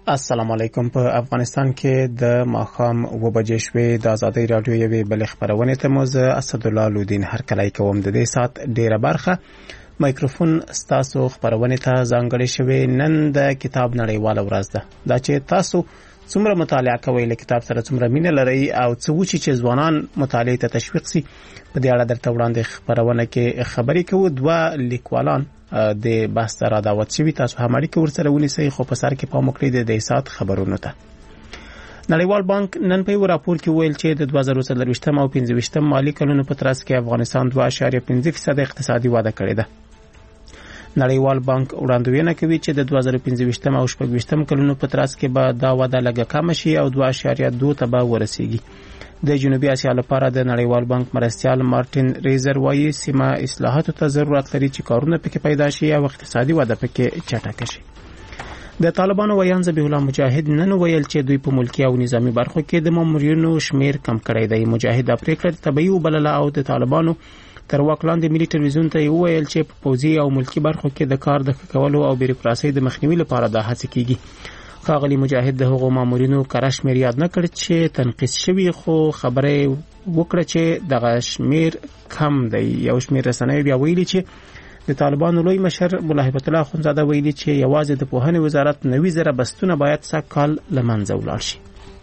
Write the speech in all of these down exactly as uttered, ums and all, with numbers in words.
السلام علیکم. په افغانستان کې د ماښام و بجې شوې د ازادي رادیو یوې بل خبرونه ته مو زه اسدالله لودین هر کله کوم د دې سات ډیره برخه مایکروفون ستاسو خبرونه ته ځانګړې شوې. نن د کتاب نړیواله ورځ ده. دا چې تاسو څومره مطالعه کوئ، له کتاب سره څومره مینه لرئ او څه وچی چې ځوانان مطالعه ته تشویق سي، په دې اړه درته وړاندې خبرونه کې خبرې کوو. دوه لیکوالان د بحث را دعوت شوي، تاسو هم اړیکه ورسره ونیسئ، خو په سر کې پام وکړئ د دې سات خبرونو ته. نړیوال بانک نن په یو راپور کې ویل چې د دوه زره څلرویشتم او پنځه ویشتم مالي کلونو په ترڅ کې افغانستان دوه اعشاریه پنځه فیصد اقتصادي وده کړې ده. نړیوال بانک وړاندوینه کوي چې د دوه زره پنځه ویشتم او شپږ ویشتم کلونو په ترڅ کې به دا وده لږه کم شي او دوه اعشاریه دوه ته به ورسیږي. د جنوبي اسیا لپاره د نړیوال بانک مرستیال مارټین ریزر وایي سیمه اصلاحاتو ته ضرورت لري چې کارونه پکې پیدا شي او اقتصادي وده پکې چټکه شي. د طالبانو ویان ذبیح الله مجاهد نن ویل چې دوی په ملکی او نظامی برخو کې د مامورینو شمیر کم کړی دی. مجاهد د پریکړه طبيعي وبلله او د طالبانو تر واک لاندې ملي ټلویزیون ته ویل چې په پوځي او ملکی برخو کې د کار د کولو او بیروکراسي د مخنیوي لپاره د هڅې کیږي. ښاغلي مجاهد د هغو مامورینو کره شمیر یاد نه کړ چې تنقیس شوی، خو خبره وکړه چې دغه شمیر کم دی. یو شمیر رسنیو بیا ویلي چې د طالبانو لوی مشر مولا هیبت الله اخونزاده ویلي چې یوازې د پوهنې وزارت نوي زره بستونه باید سږ کال له منځه ولاړ شي.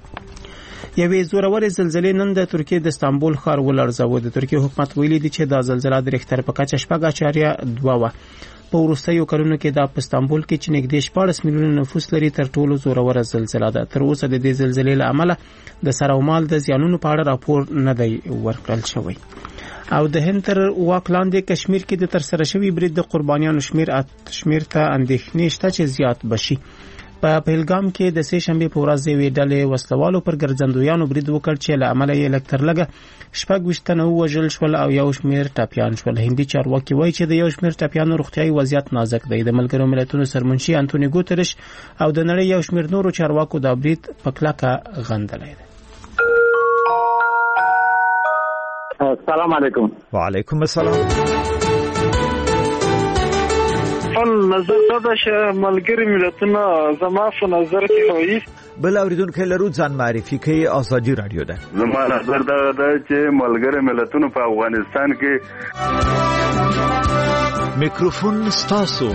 یوې زورورې زلزلې نن د ترکیې د استانبول ښار ولړزاوه. د ترکیې حکومت ویلي دی چې دا زلزله د ریختر په کچه شپږ اعشاریه دوه وه. په وروستیو کلونو کې دا په استانبول کې چې نږدې شپاړس میلیونه نفوس لري تر ټولو زوروره زلزله ده. تر اوسه د دې زلزلې له امله د سر او مال د زیانونو په اړه راپور نه دی ورکړل شوی. او د هند تر واک لاندې کشمیر کې د ترسره شوی برید د قربانیانو شمیر شمیر ته اندېښنې شته چې زیات بشي. په پهلګام کې د سه شنبه په ورځ یوې ډلې وسلوالو پر ګرځندویانو برید وکړ چې له امله یې لږ تر لږه شپږ ویشت تنه ووژل شول او یو شمیر ټپیان شول. هندي چارواکي وایي چې د یو شمیر ټپیانو روغتیايي وضعیت نازک دی. د ملګرو ملتونو سرمنشي انټونی ګوترش او د نړۍ یو شمیر نورو چارواکو دا برید په کلکه غندلی دی. السلام علیکم. وعلیکم السلام. نظر دا چې ملګری ملتونه زما په نظر کې وایي بل اوریدونکو لرو ځان معرفي کوي. ازادي رادیو ده. زما نظر دا ده چې ملګری ملتونه په افغانستان کې میکروفون ستاسو.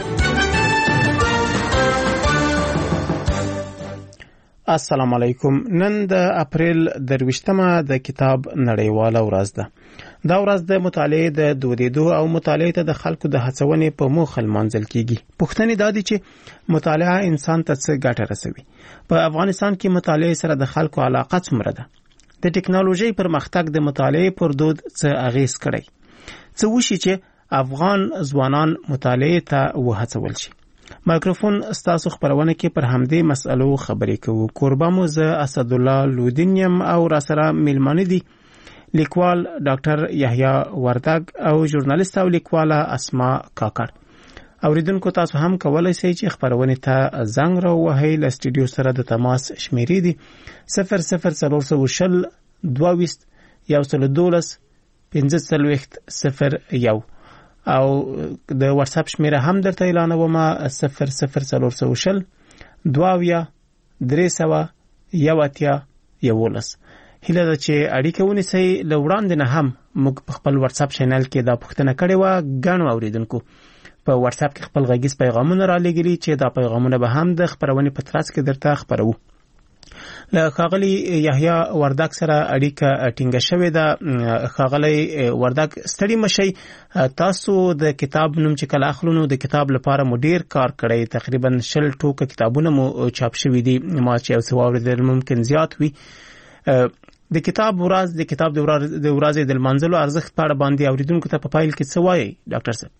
السلام علیکم. نن د اپریل درویشتمه د کتاب نړیواله ورځ ده. دا ورځ د مطالعې د دودیدو او مطالعې ته د خلکو د هڅونې په موخه لمانځل کیږي. پوښتنې دا دي چې مطالعه انسان ته څه ګټه رسوي. په افغانستان کې مطالعې سره د خلکو علاقه څومره ده؟ د ټکنالوژي پرمختګ د مطالعې پر دود څه اغیز کړی؟ څه وشي چې افغان ځوانان مطالعې ته وهڅول شي؟ مایکروفون ستاسو خبرونه کې پر همدې مسئلو خبرې کوو. کوربه مو زه اسدالله لودین یم او را سره میلمانه دي لیکوال ډاکټر یحیی وردګ او ژورنالیست او لیکواله اسما کاکړ. اوریدونکو تاسو هم کولای شئ چې خبرونه ته زنګ راوهئ. له سټوډیو سره د تماس شمیرې دي صفر صفر څلور سوه شل دوه ویشت یو سل دولس پنځه څلوېښت صفر یو او د واتس اپ شمیره هم درته اعلانوم صفر صفر څلور سوه شل دوه اویا درې سوه یو اتیا یولس. هیله ده چې اړیکه ونیسئ. له وړاندې نه هم موږ په خپل واتس اپ چینل کې دا پوښتنه کړې وه. ګڼو اوریدونکو په واتس اپ کې خپل غږیز پیغامونه را لېږلي چې دا پیغامونه به هم د خبرونې په ترڅ کې درته خبرو. له ښاغلي یحیی وردګ سره اړیکه ټینګه شوې ده. ښاغلی وردګ ستړي مشئ. تاسو د کتاب نوم چې کله اخلو نو د کتاب لپاره مو ډیر کار کړی. تقریبا شل ټوکه کتابونه مو چاپ شوي دي. ما چې یو څه واورېدل ممکن زیات وي. د کتاب ورځ د کتاب د ورځې د لمانځلو ارزښت په اړه باندې اوریدونکو ته په پایل کې څه وایي ډاکټر صاحب؟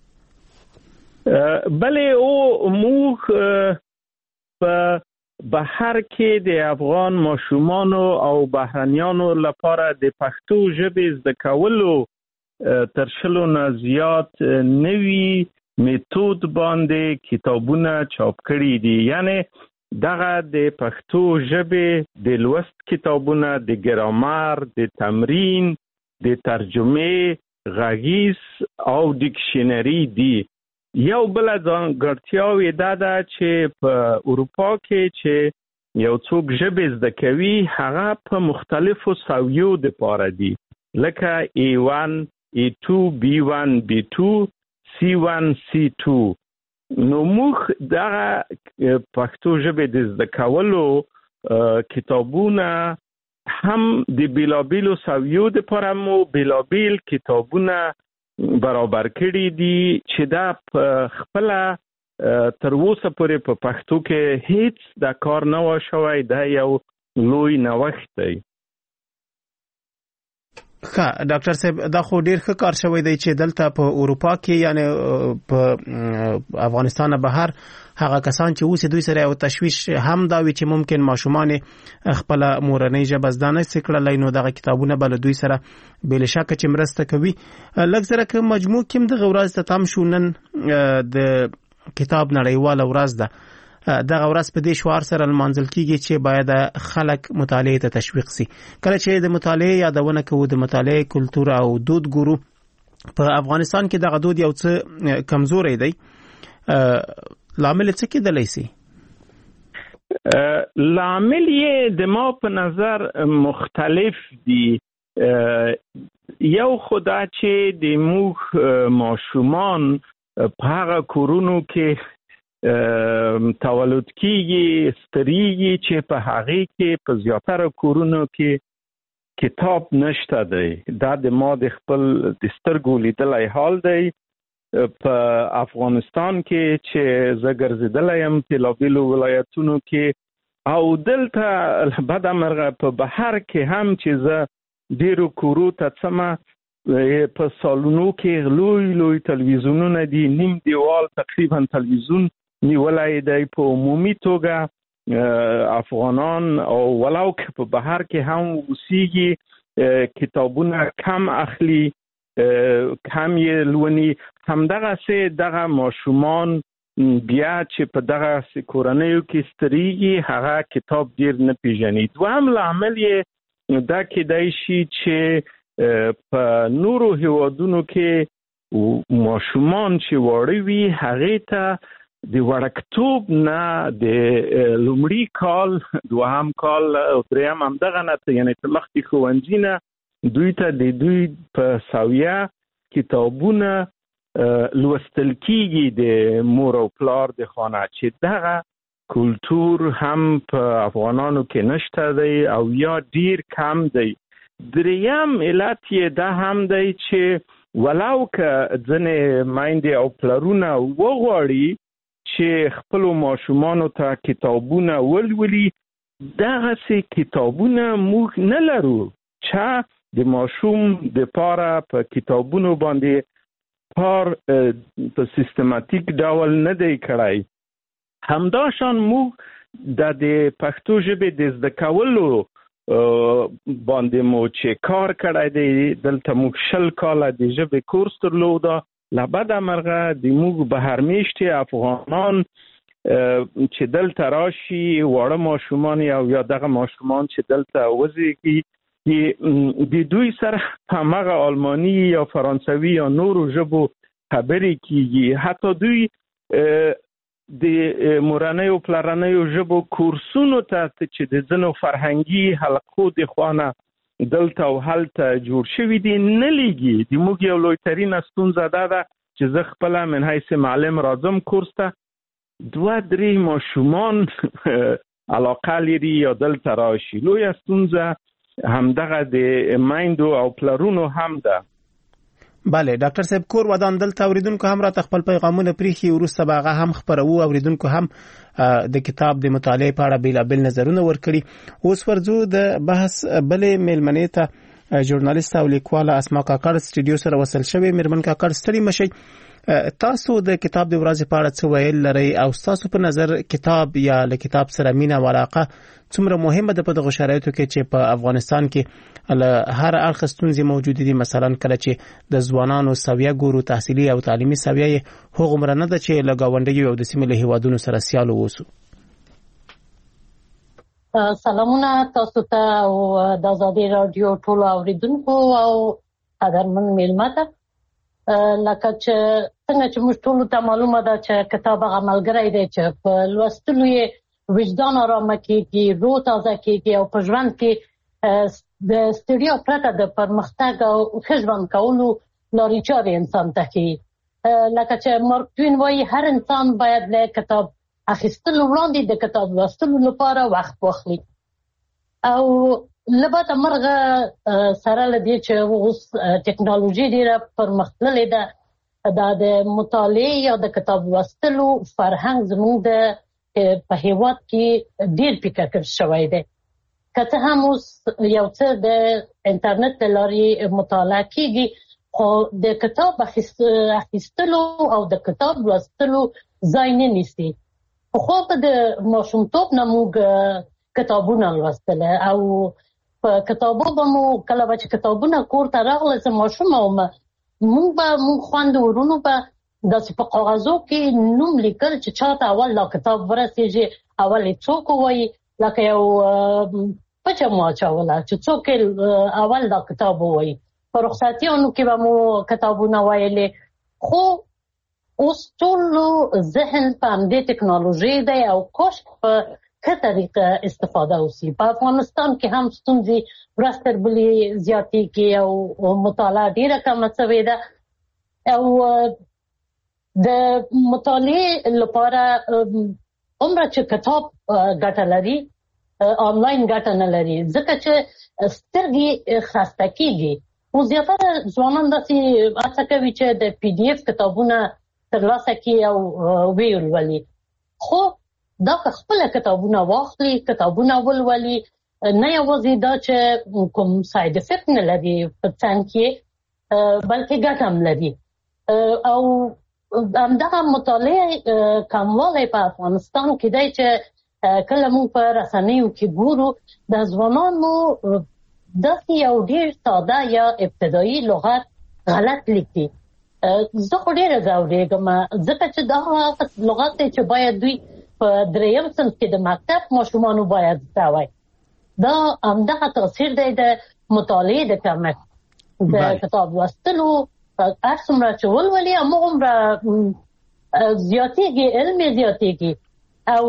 بلې او موږ په بهر کې د افغان ماشومانو او بهرنیانو لپاره د پښتو ژبې زده کولو تر شلو نه زیات نوي میتود باندې کتابونه چاپ کړي دي. یعنی دغه د پښتو ژبې د لوست کتابونه د ګرامر، د تمرین، د ترجمه، غږیز او ډکشنری دي. یو بل ځانګړتیاوې دا ده چې په اروپا کې چې یو څوک ژبې زده کوي هغه په مختلفو سویو د پاره دي لکه ای ون ای تو بی ون بی تو سی ون سی تو. نو موږ دغه پښتو ژبې د زده کولو کتابونه هم د بیلابیلو سویو د پاره مو بیلابیل کتابونه برابر کړي دي چې دا په خپل تر اوسه پورې په پښتو کې هیڅ دا کار نه و شوی. دا یو لوی نوښت دی. ښه ډاکټر صاحب دا خو ډیر ښه کار شوی دی چې دلته په اروپا کې یعنی په افغانستان بهر هغه کسان چې اوس دوی سره یو تشویش هم دا وی چې ممکن ماشومان خپل مورنۍ ژبه زده نه سکړلای نو دغه کتابونه بل دوی سره بل شک چې مرسته کوي. لږ زره که مجموع کې د غورز ته تام شونن د کتاب نړیواله ورځ ده دغه ورځ په دې شعار سره لمانځل کیږي چې باید خلک مطالعه ته تشویق سي. کله چې د مطالعه یادونه کوو د مطالعه کلتور او دود ګورو په افغانستان کې دغه دود یو څه کمزوري دی. لامل څه کېدلی سي؟ لامل یې د ما په نظر مختلف دي. یو خدا چې د موږ ماشومان په هغه کورونو کې تولد کیږي ستریږي چې په هغه کې په زیاتره کورونو کې کتاب نشته دی. دا د ما د خپل د سترګو لیدلای حال دی. په افغانستان کې چې زه ګرځېدلی یم بیلابیلو ولایتونو کې او دلته بدمرغه په بهر کې هم چې زه ډیرو کورو ته څمه په سالونو کې لوی لوی تلویزیونونه دي، نیم دیوال تقریبا تلویزیون نیولای دی. په عمومي توګه افغانان او ولو که په بهر کې هم اوسېږي کتابونه کم اخلي، کم یې لونی. همدغه سه دغه ماشومان بیا چې په دغه کورنیو کې ستریږي هغه کتاب ډیر نه پیژني. دوهم لامل یې دا کېدای شي چې په نورو هیوادونو کې ماشومان چې واړه وي هغې ته د وړکتوب نه د لومړي کال دوهم کال او دریم همدغه نه یعنې تر مخکې ښوونځي نه دوی ته د دوی په سویه کتابونه لوستل کیږي د مور او پلار د خانه، چې دغه کلتور هم په افغانانو کې نشته دی او یا ډیر کم دی. دریم علت یې دا هم دی چې ولو که ځینې میندې او پلرونه وغواړي چې خپلو ماشومانو ته کتابونه ولولي، دغسې کتابونه موږ نه لرو چې د ماشوم د پاره په کتابونو باندې کار په سیستماتیک ډول نه دی کړی. همداشان موږ د پښتو ژبې د زده کولو باندې مو چې کار کړی دی، دلته موږ شل کاله د ژبې کورس درلوده. له بده مرغه د موږ بهرمیشتې افغانان چې دلته راشي واړه ماشومان او یا دغه ماشومان چې دلته وزیږي د دوی سره همغه آلماني یا فرانسوي یا نورو ژبو خبرې کیږي. حتی دوی د مورنیو پلرنیو ژبو کورسونو ته چې د ځینو فرهنګي حلقو د خوانه دلته او هلته جوړ شوي دي نه لیږي. د موږ یو لویترینه ستونزه دا ده چې زه خپله من حیث معلم راځم کورس ته، دوه درې ماشومان علاقه لري یا دلته راشي. لویه ستونزه همدغه د میندو او پلرونو هم ده. بله ډاکټر صاحب، کور ودان دلته اوریدونکو هم راته خپل پیغامونه پریخي، وروسته به هغه هم خپروو. اوریدونکو هم د کتاب د مطالعې په اړه بیلابیل نظرونه ورکړي. اوس ورځو د بحث بلې میلمنې ته ژورنالیست او لیکواله اسما کاکړ سټوډیو سره وصل شوی. میرمن کاکړ ستړي مشئ، تاسو د کتاب د ورځې په اړه څه ویل لرئ او تاسو په نظر کتاب یا له کتاب سره مینه او علاقه څومره مهمه ده په دغه شرایطو کې چې په افغانستان کې له هر اړخه ستونزې موجود دي؟ مثلا کله چې د ځوانانو سویه ګورو، تحصیلي او تعلیمي سویه یې هغومره نه ده چې له ګاونډیو او د سیمې له هیوادونو سره سیال واوسو. سلامونه تاسو ته او د آزادي رادیو ټولو اوریدونکو او قدرمن میلمه ته. لکه چې څنګه چې موږ ټولو ته معلومه ده چې کتاب هغه ملګری دی چې په لوستلو یې وجدان آرامه کېږي، روح تازه کېږي او په ژوند کې د ستړیا پرته د پرمختګ او ښه ژوند کولو لارې چارې انسان ته ښیي. لکه چې مارک توین وایي هر انسان باید له کتاب اخیستلو وړاندې د کتاب لوستلو لپاره وخت واخلي. او له بده مرغه سره له دې چې اوس ټکنالوژي ډېره پرمختللې ده، دا د مطالعې یا د کتاب لوستلو فرهنګ زموږ د په هېواد کې ډېر پیکه کړ شوی دی. که څه هم اوس یو څه د انټرنیټ له لارې مطالعه کېږي، خو د کتاب اخیستلو او د کتاب لوستلو ځای نه نیسي. خو په د ماشومتوب نه موږ کتابونه لوستل او په کتابو به مو کله به چې کتابونه کور ته راغله، زه ماشومه ومه، موږ به موږ خویندو ورونو به داسې په کاغذو کې نوم لیکل چې چاته اول دا کتاب ورسېږي، اول یې څوک ووایي، لکه یو پچه مو اچوله چې څوک اول دا کتاب ووایي. په رخصتیانو کې به مو کتابونه ویلې. خو اوس ټولو ذهن په همدې ټکنالوژي دی او کاش په ښه طریقه استفاده وسي. په افغانستان کې هم ستونزې ورځ تر بلې زیاتېږي او مطالعه ډېره کمه شوې ده. او د مطالعې لپاره عمره چې کتاب ګټه لري، آنلاین ګټه نه لري، ځکه چې سترګې خسته کېږي. خو زیاتره ځوانان داسې هڅه کوي چې د پی ډي اف کتابونه ترلاسه کړي او ویې ولولي. خو دا که خپله کتابونه واخلي، کتابونه ولولي، نه یوازې دا چې کوم ساید افیکټ نه لري په څنګ کې، بلکې ګټه هم لري. او همدغه مطالعې کموالی په افغانستان کې دی چې کله موږ په رسنیو کې ګورو د ځوانانو داسې یو ډېر ساده یا ابتدایي لغت غلط لیکي. زه خو ډېره ځورېږم ځکه چې دا هغه لغت دی چې باید دوی په دریم صنف کې د مکتب ماشومانو باید زده وای. دا همدغه تاثیر دی د مطالعې د کمښت. د کتاب لوستلو هر څومره چې ولولي هماغومره زیاتېږي، علم یې زیاتېږي او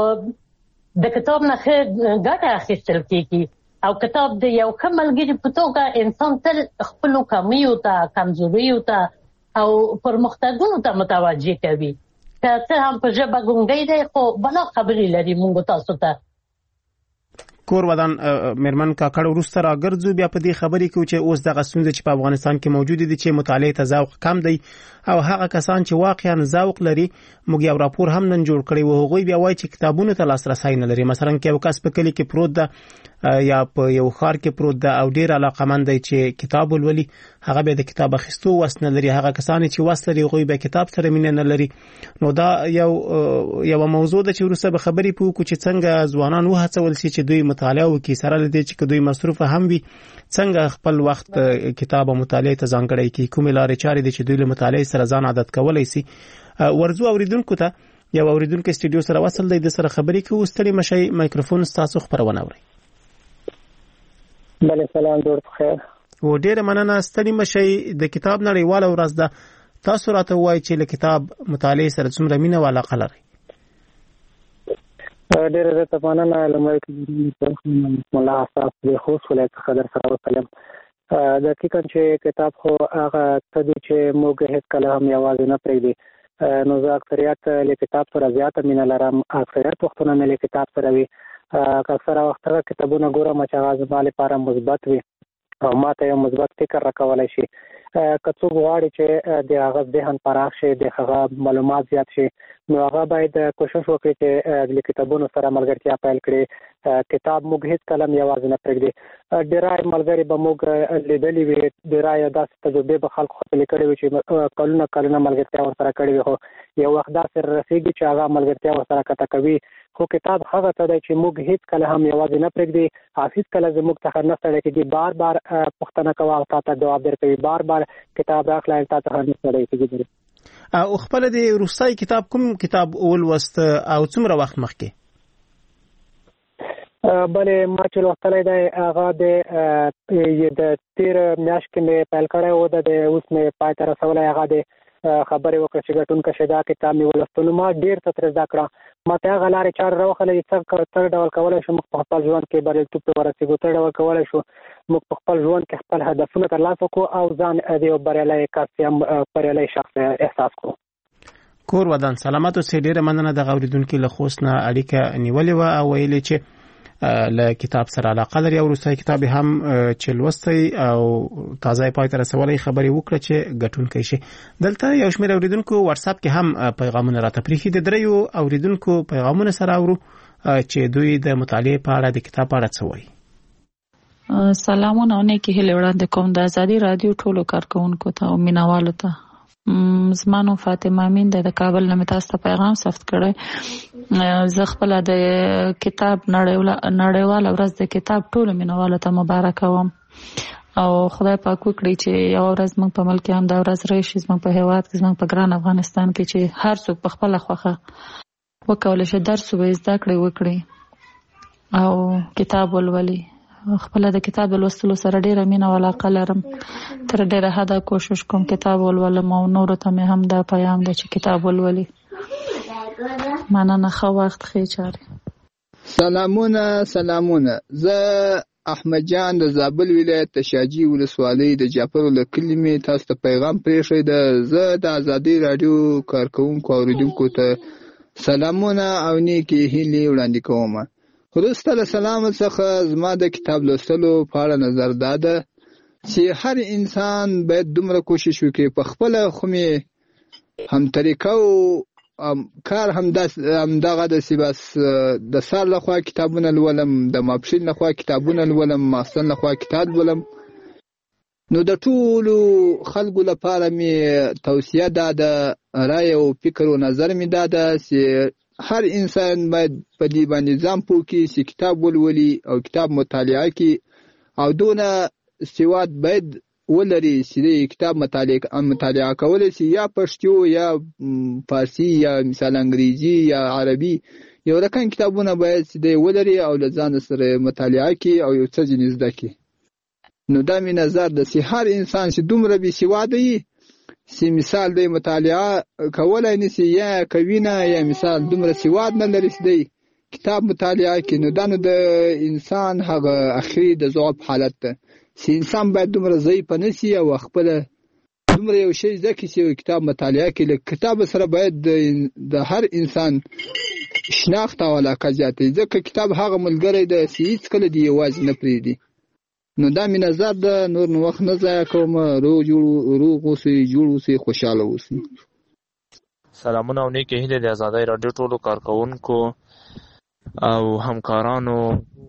د کتاب نه ښه ګټه اخیستل کېږي. او کتاب د یو ښه ملګري په توګه انسان تل خپلو کمیو ته، کمزوریو ته او پرمختګونو ته متوجه کوي. که څه هم په ژبه ګونګی دی، خو بلا خبرې لري موږ تاسو ته. کور ودان میرمن کاکړ وروسته راګرځو، بیا په دې خبرې کې چې اوس دغه ستونزې چې په افغانستان کې موجود دي چې مطالعې ته ذوق کم دی او هغه کسان چې واقعا ذوق لري، موږ یو راپور هم نن جوړ کړی و، هغوی بیا وایي چې کتابونو ته لاسرسی نه لري. مثلا کې یو کس په کلی کې پروت ده یا په یو ښار کې پروت ده او ډېر علاقمند دی چې کتاب ولولي، هغه به د کتاب اخیستو وس نه لري. هغه کسان چې وس لري هغوی به کتاب سره مینه نه لري. نو دا یو یو موضوع ده چې وروسته به خبرې پوه کو چې څنګه ځوانان وهڅول شي چې دوی مطالعه وکړي، سره له دې چې دوی مصروف هم وي، څنګه خپل وخت کتاب او مطالعه ته ځانګړی کړي، کومې لارې چارې دي چې دوی له مطالعې سره ځان عادت کولی شي. ورځو اوریدونکو ته یو اوریدونکو استودیو سره وصل دی، د سره خبرې کوو. ستړي مشئ، مایکروفون ستاسو خبرونه اوري. بله سلام، جوړ بخیر. او ډېره مننه. ستړي مشئ، د کتاب نړیواله ورځ ده، تاسو راته وایئ چې له کتاب مطالعې سره څومره مینه او علاقه لرئ؟ ډېره زیاته مننه. لومړی مولا حساس د خوست ولایت څخه در سره وکړم. دقیقاً چې کتاب خو هغه څه دی چې موږ هېڅکله هم یوازې نه پرېږدي. نو زه اکثریت له کتاب سره زیاته مینه لرم، اکثریت وختونه مې له کتاب سره وي. اکثره وخت هغه کتابونه ګورم چې هغه زما لپاره مثبت وي او ما ته یو مثبت فکر راکولی شي. که څوک غواړي چې د هغه ذهن پراخ شي، د هغه معلومات زیات شي، نو هغه باید کوشش وکړي چې د کتابونو سره ملګرتیا پیل کړي. کتاب موږ هېڅکله هم یوازې نه پرېږدي. ډېری ملګري به موږ لیدلي وي، ډېری داسې تجربې به خلکو خپلې کړې وي چې کلونه کلونه ملګرتیا ورسره کړې وي، خو یو وخت داسې رسېږي چې هغه ملګرتیا ورسره قطع کوي. خو کتاب هغه څه دی چې موږ هېڅکله هم یوازې نه پرېږدي او هېڅکله زموږ څخه نه ستړی کېږي. بار بار پوښتنه کوه او تا ته جواب درکوي، بار بار کتاب راخله تا څخه نه ستړی کېږي. او خپل د روسي کتاب کوم کتاب ولوست او څومره وخت مخکې؟ بله ما چې لوستلی دی هغه د د تېر میاشت کې مې پیل کړی و، د اوس مې پای ته رسولی. هغه د خبرې وکړه چې ګټونکی شي دا کتاب مې ولوستو. نو ما ډېر څه ترې زده کړه. ما ته هغه لارې چارې راوښودلې چې څه ډول کولی شو موږ په خپل ژوند کې بریالیتوب ته ورسېږو، څه ډول کولی شو موږ په خپل ژوند کې خپل هدفونه ترلاسه کړو او ځان د یو بریالی کس یا بریالی شخص احساس کړو. کور ودان سلامت اوسئ. ډېره مننه د اوریدونکو له خوست نه اړیکه نیولې وه او ویلې چې له کتاب سره علاقه لري او وروستی کتاب هم چې لوستی او تازه پای ته رسولی خبرې وکړه چې ګټونکی شي. دلته یو شمېر اوریدونکو واتساپ کې هم پیغامونه راته پرېښي. د دریو اوریدونکو پیغامونه سره اورو چې دوی د مطالعې په اړه د کتاب په اړه څه وایي. سلامونه او نیکې هیلې وړاندې کوم د ازادي رادیو ټولو کارکوونکو ته او مینوالو ته. زما نوم فاطمه امین دی، د کابل نه مې تاسو ته پیغام ثبت کړی. زه خپله د کتاب نړیواله ورځ د کتاب ټولو مینوالو ته مبارکه وم او خدای پاک وکړي چې یوه ورځ موږ په ملک کې هم دا ورځ راشي زموږ په هېواد کې، زموږ په ګران افغانستان کې، چې هر څوک په خپله خوښه وکولی شي درس به زده کړې وکړي او کتاب ولولي. خپله د کتاب لوستلو سره ډېره مینه او علاقه لرم. تر ډېره حده کوشش کوم کتاب ولولم او نورو ته مې هم دا پیام دی چې کتاب ولولي. مننه، ښه وخت، ښې چارې. سلامونه سلامونه. زه احمد جان د زابل ولایت د شاجي ولسوالۍ د جعفر له کلي مې تاسو ته پیغام پرېښی ده. زه د ازادي راډیو کارکوونکو اوریدونکو ته سلامونه او نیکې هیلې وړاندې کوم. وروسته له سلام څخه زما د کتاب لوستلو په اړه نظر دا ده چې هر انسان باید دومره کوشش وکړي په خپله خو مې هم طریقه او کار همدغه داسې بس د سهار لخوا کتابونه لولم، د ماپښین لخوا کتابونه لولم، ماخستن لخوا کتاب لولم. نو د ټولو خلکو لپاره مې توصیه دا ده، رای او فکر او نظر مې دا ده چې هر انسان باید په دې باندې ځان پوه کړي چې کتاب ولولي او کتاب مطالعه کړي او دونه سواد باید ولري چې د کتاب مطالعه کولی شي، یا پښتو یا فارسي یا مثال انګریزي یا عربي، یو رقم کتابونه باید چې دی ولري او له ځان سره مطالعه کړي او یو څه ځینې زده کړي. نو دا مې نظر ده چې هر انسان چې دومره بې سواده وي چې مثال دی مطالعه کولی نشي یا کوي نه، یا مثال دومره سواد نه لري چې دی کتاب مطالعه کړي، نو دا نو د انسان هغه اخري د ضعف حالت ده چې انسان باید دومره ضعیفه نشي او خپله دومره یو شی زده کړي چې کتاب مطالعه کړي. له کتاب سره باید د هر انسان شناخت او علاقه زیاته وي، ځکه کتاب هغه ملګری دی چې هېڅکله دې یوازې نه پرېږدي. نو دا مې نظر ده، نور نو وخت نه ضایع کوم. روغ روغ اوسئ، جوړ اوسئ، خوشحاله اوسئ. سلامونه او نیکې هیلې د ازادۍ راډیو ټولو کارکوونکو او همکارانو.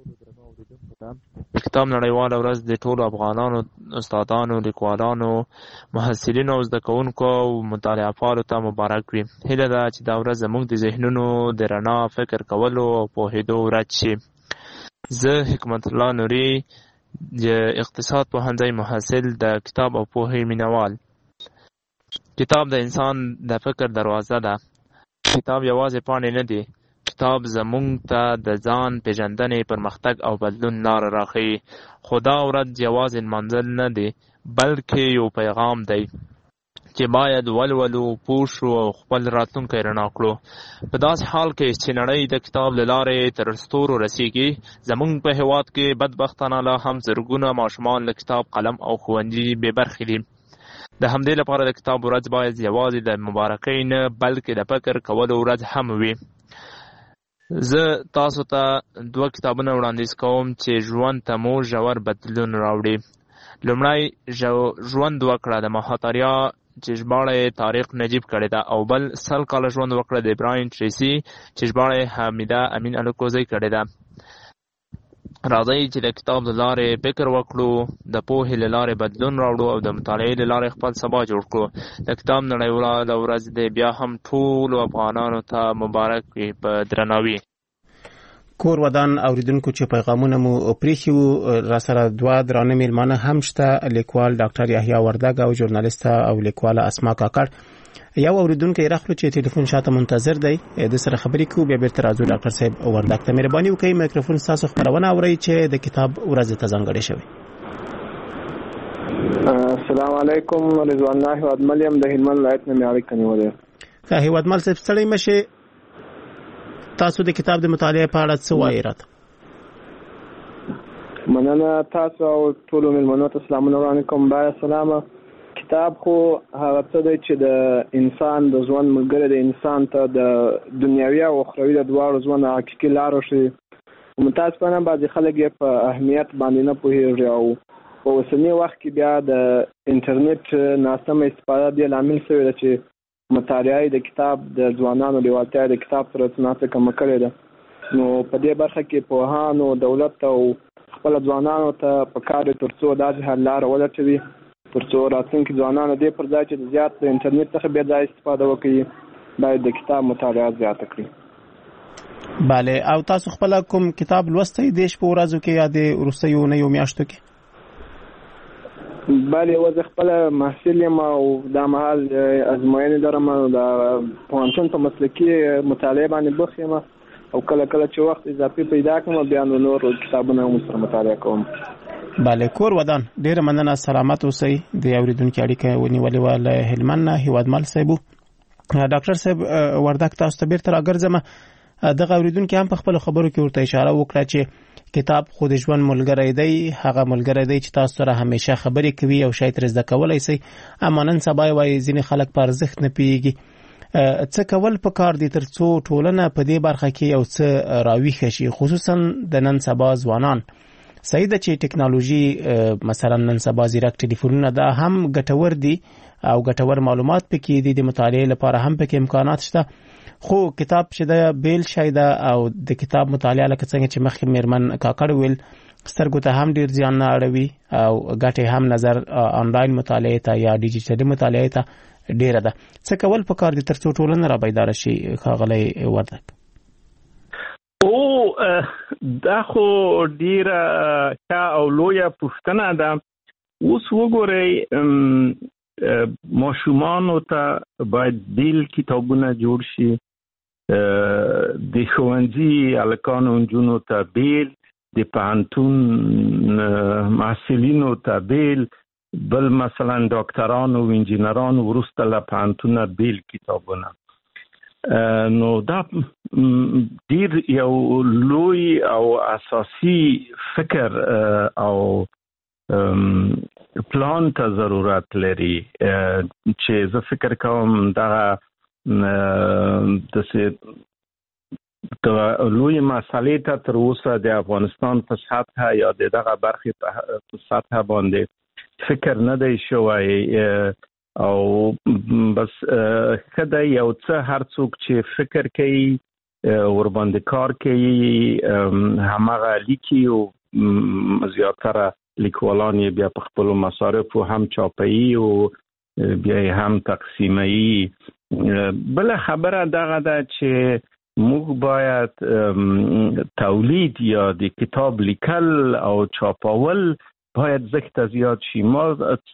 کتاب نړیواله ورځ د ټولو افغانانو استادانو، لیکوالانو، محصلینو او زده کوونکو او مطالعه‌پالو ته مبارک وي. هیله ده چې دا ورځ زموږ د ذهنونو د رڼا فکر کولو او پوهېدو ورځ شي. زه حکمت الله نوري د اقتصاد پوهنځی محصل، د کتاب او پوهې مینوال. کتاب د انسان د فکر دروازه ده. کتاب یوازې پاڼې نه دی، کتاب زموږ ته د ځان پیژندنې، پرمختګ او بدلون لاره راښیي. خو دا ورځ یوازې لمانځل نه دی، بلکې یو پیغام دی چې باید ولولو، پوه شو او خپل راتلونکی رڼا کړو. په داسې حال کې چې نړۍ د کتاب له لارې تر ستورو رسیږي، زموږ په هېواد کې بدبختانه لا هم زرګونه ماشومان له کتاب، قلم او ښوونځي بې برخې دي. د همدې لپاره د کتاب ورځ باید یوازې د مبارکۍ نه بلکې د فکر کولو ورځ هم وي. زه تاسو ته دوه کتابونه وړاندیز کوم چې ژوند ته مو ژور بدلون راوړي. لومړی ژوند وکړه د مهاتاریا چې ژباړه یې طارق نجیب کړې ده، او بل سل کاله ژوند وکړه د براین ټریسي چې ژباړه یې حمیده امین الکوزی کړې ده. راځئ چې د کتاب له لارې فکر وکړو، د پوهې له لارې بدلون راوړو او د مطالعې له لارې خپل سبا جوړ کړو. د کتاب نړیواله ورځ دی، بیا هم ټولو افغانانو ته مبارک وي. په درناوي. کور ودان اوریدونکو چې پیغامونه مو پریښي وو، را سره دوه درانه میلمانه هم شته، لیکوال ډاکټر یحیی وردګ او ژورنالیسټ او لیکواله اسما کاکړ. یو اوریدونکو یې راخلو چې ټلیفون شاته منتظر دی، د سره خبرې کوو، بیا بیرته راځو. ډاکټر صاحب وردګ ته مهرباني وکړئ میکروفون تاسو خبرونه اورئ چې د کتاب ورځ ته ځانګړې شوی. السلام علیکم رضوان الله هیوادمل یم د هلمند ولایت نه مې اړیکه نیولې. که هیوادمل صاحب ستړی مشه، تاسو د کتاب د مطالعې په اړه څه وایي راته؟ مننه تاسو او ټولو مېلمنو ته سلامونه وړاندې کوم. باید سلامه. کتاب خو هغه څه دی چې د انسان د ژوند ملګری د انسان ته د دنیاوي او اخروي د دواړو ژوند حقیقي لاره ښیي. متاسفانه بعضې خلک یې په اهمیت باندې نه پوهېږي او په اوسني وخت کې بیا د انټرنیټ ناسمه استفاده دې لامل شوې ده چې مطالعه د کتاب د ځوانانو لیوالتیا د کتاب سره څه کمه کړې ده. نو په دې برخه کې پوهانو، دولت او خپل ځوانانو ته پکار دی تر څو داسې حل لاره ولټوي تر څو راتلونکي ځوانانو دې پر ځای چې زیات د انټرنیټ څخه بې ځایه استفاده وکړي باید د کتاب مطالعه زیاته کړي. بله. او تاسو خپل کوم کتاب لوستی دیش په ورځو کې یا د وروستیو نهیو میاشتو کې؟ بله، وزه خپل محصل یم او دا مهال ازموینې لرم او د پوهنتون په مسلکي مطالعه باندې بوخت یم او کله کله چې وخت اضافي پیدا کړم بیا نو نور کتابونه هم سره مطالعه کوم. بله. کور ودان ډیره مننه، سلامت اوسئ. د اوریدونکو اړیکه ونیولې وه له هلمند نه هیوادمل صاحب. ډاکټر صاحب وردک تاسو ته بیرته راګرځم. دغه اوریدونکي هم په خپل خبرو کې ورته اشاره وکړه چې کتاب خو د ژوند ملګری دی، هغه ملګری دی چې تاسو سره همیشه خبرې کوي او شاید ترې زده کولی شئ. اما نن سبا وایي ځینې خلک په ارزښت نه پوهېږي. څه کول پکار دي تر څو ټولنه په دې برخه کې یو څه راویښه شي، خصوصا د نن سبا ځوانان؟ صحیح ده چې ټکنالوژي مثلا نن سبا زیرک ټلیفونونه دا هم ګټور دي او ګټور معلومات پکې دي، د مطالعې لپاره هم پکې امکانات شته، خو کتاب چې دا بیل شای ده او د کتاب مطالعه لکه څنګه چې مخکې میرمن کاکړ ویل سترګو ته هم ډیر زیان نه اړوي او ګټې هم نظر آنلاین مطالعې ته یا ډیجیټلي مطالعې ته ډیره ده. څه کول پکار دي تر څو ټولنه را بیداره شي ښاغلی وردک؟ او دا خو ډیره ښه او لویه پوښتنه ده. اوس وګورئ ماشومانو ته باید بیل کتابونه جوړ شي، د ښوونځي هلکانو نجونو ته بیل، د پوهنتون محصلینو ته بیل، بل مثلا ډاکټرانو و انجینرانو وروسته له پوهنتونه بیل کتابونه. نو دا ډیر یو لوی او اساسي فکر او پلان ته ضرورت لري چې زه فکر کوم دغه داسې د لوی مسئلې ته تر اوسه د افغانستان په سطحه یا د دغه برخې په سطحه باندې فکر نه دی شوی او بس ښه دی یو څه هر څوک چې فکر کوي ورباندې کار کوي هماغه لیکي او زیاتره لیکوالان یې بیا په خپلو مصارفو هم چاپوي او بیا یې هم تقسیموي. بله خبره دغه ده چې موږ باید تولید یا د کتاب لیکل او چاپول باید زښته زیات شي. ما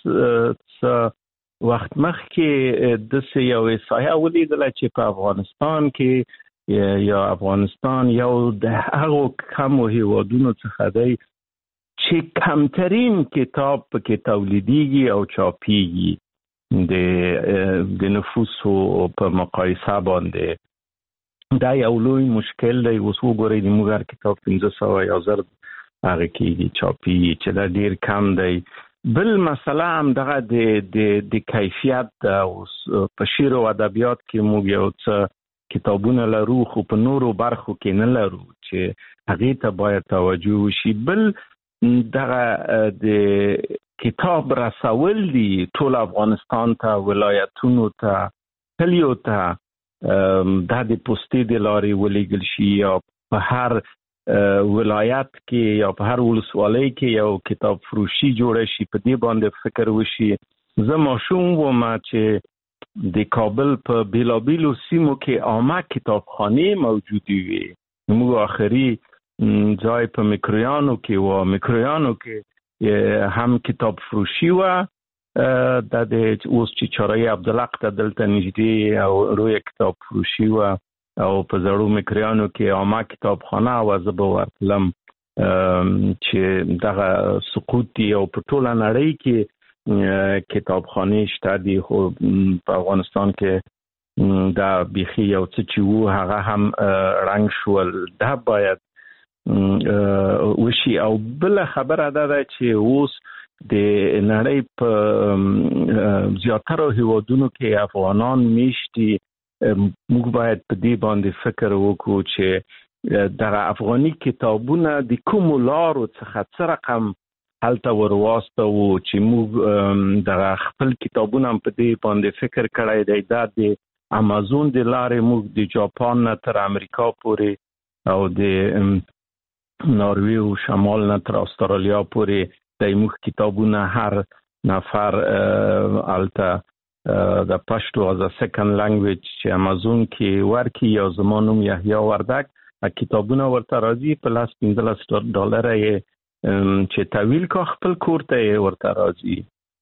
وخت مخکې داسې یو احصایه ولیدله چې په افغانستان کې یا افغانستان یو د هغو کمو هیوادونو څخه دی چې کمترین کتاب پکې تولیدیږي او چاپیږي د د نفوسو په مقایسه باندې. دا یو لوی مشکل دی. اوس وګورئ د موږ هر کتاب پنځه سوه یا زر هغه کېږي چاپیږي چې دا ډېر کم دی. بل مسله هم دغه د د د کیفیت ده. اوس په شعر او ادبیات کې موږ یو څه کتابونه لرو خو په نورو برخو کې نه لرو چې هغې ته باید توجه وشي. بل دغه د کتاب رسول دي ټول افغانستان ته، ولایتونو ته، کلیو ته، دا د پوستې د لارې ولیږل شي یا په هر ولایت کې یا په هر ولسوالۍ کې یو کتاب فروشي جوړه شي. په دې باندې فکر وشي. زه ماشوم وم چې د کابل په بیلابیلو سیمو کې عامه کتابخانې موجودې وي. موږ آخري ځای په مکرویانو کې و. مکرویانو کې هم کتاب فروشي و. دا د اوس چې چارای عبدالحق ته دلته نږدې او روی کتاب فروشي و او په زړو مکریانو کې عامه کتابخانه و. زه به ورتلم چې دغه سقوط دی او په ټوله نړۍ کې کتابخانه شته دي، خو په افغانستان کې دا بیخي یو څه چې وو هغه هم رنګ شول. دا باید وشي. او بل خبره ده چې اوس د نړۍ په زیاتره هیوادونو کې افغانان میشتي. موږ باید په دې باندې فکر وکړو چې دغه افغاني کتابونه د کومو لارو څخه څه رقم هلته ورواستو چې موږ دغه خپل کتابونه هم په دې باندې فکر کړی دی. دا د امازون د لارې موږ د جاپان نه تر امریکا پورې او د ناروی او شمال نه تر استرالیا پورې د موږ کتابونه هر نفر هلته د پښتو از سیکنډ لنګویج چې امازون کې ورکی یا زمانوم یحیی وردک کتابونه ورته راځي په لاس پنځلس ډالره یې چې تحویل کا خپل کور ته ورته راځي.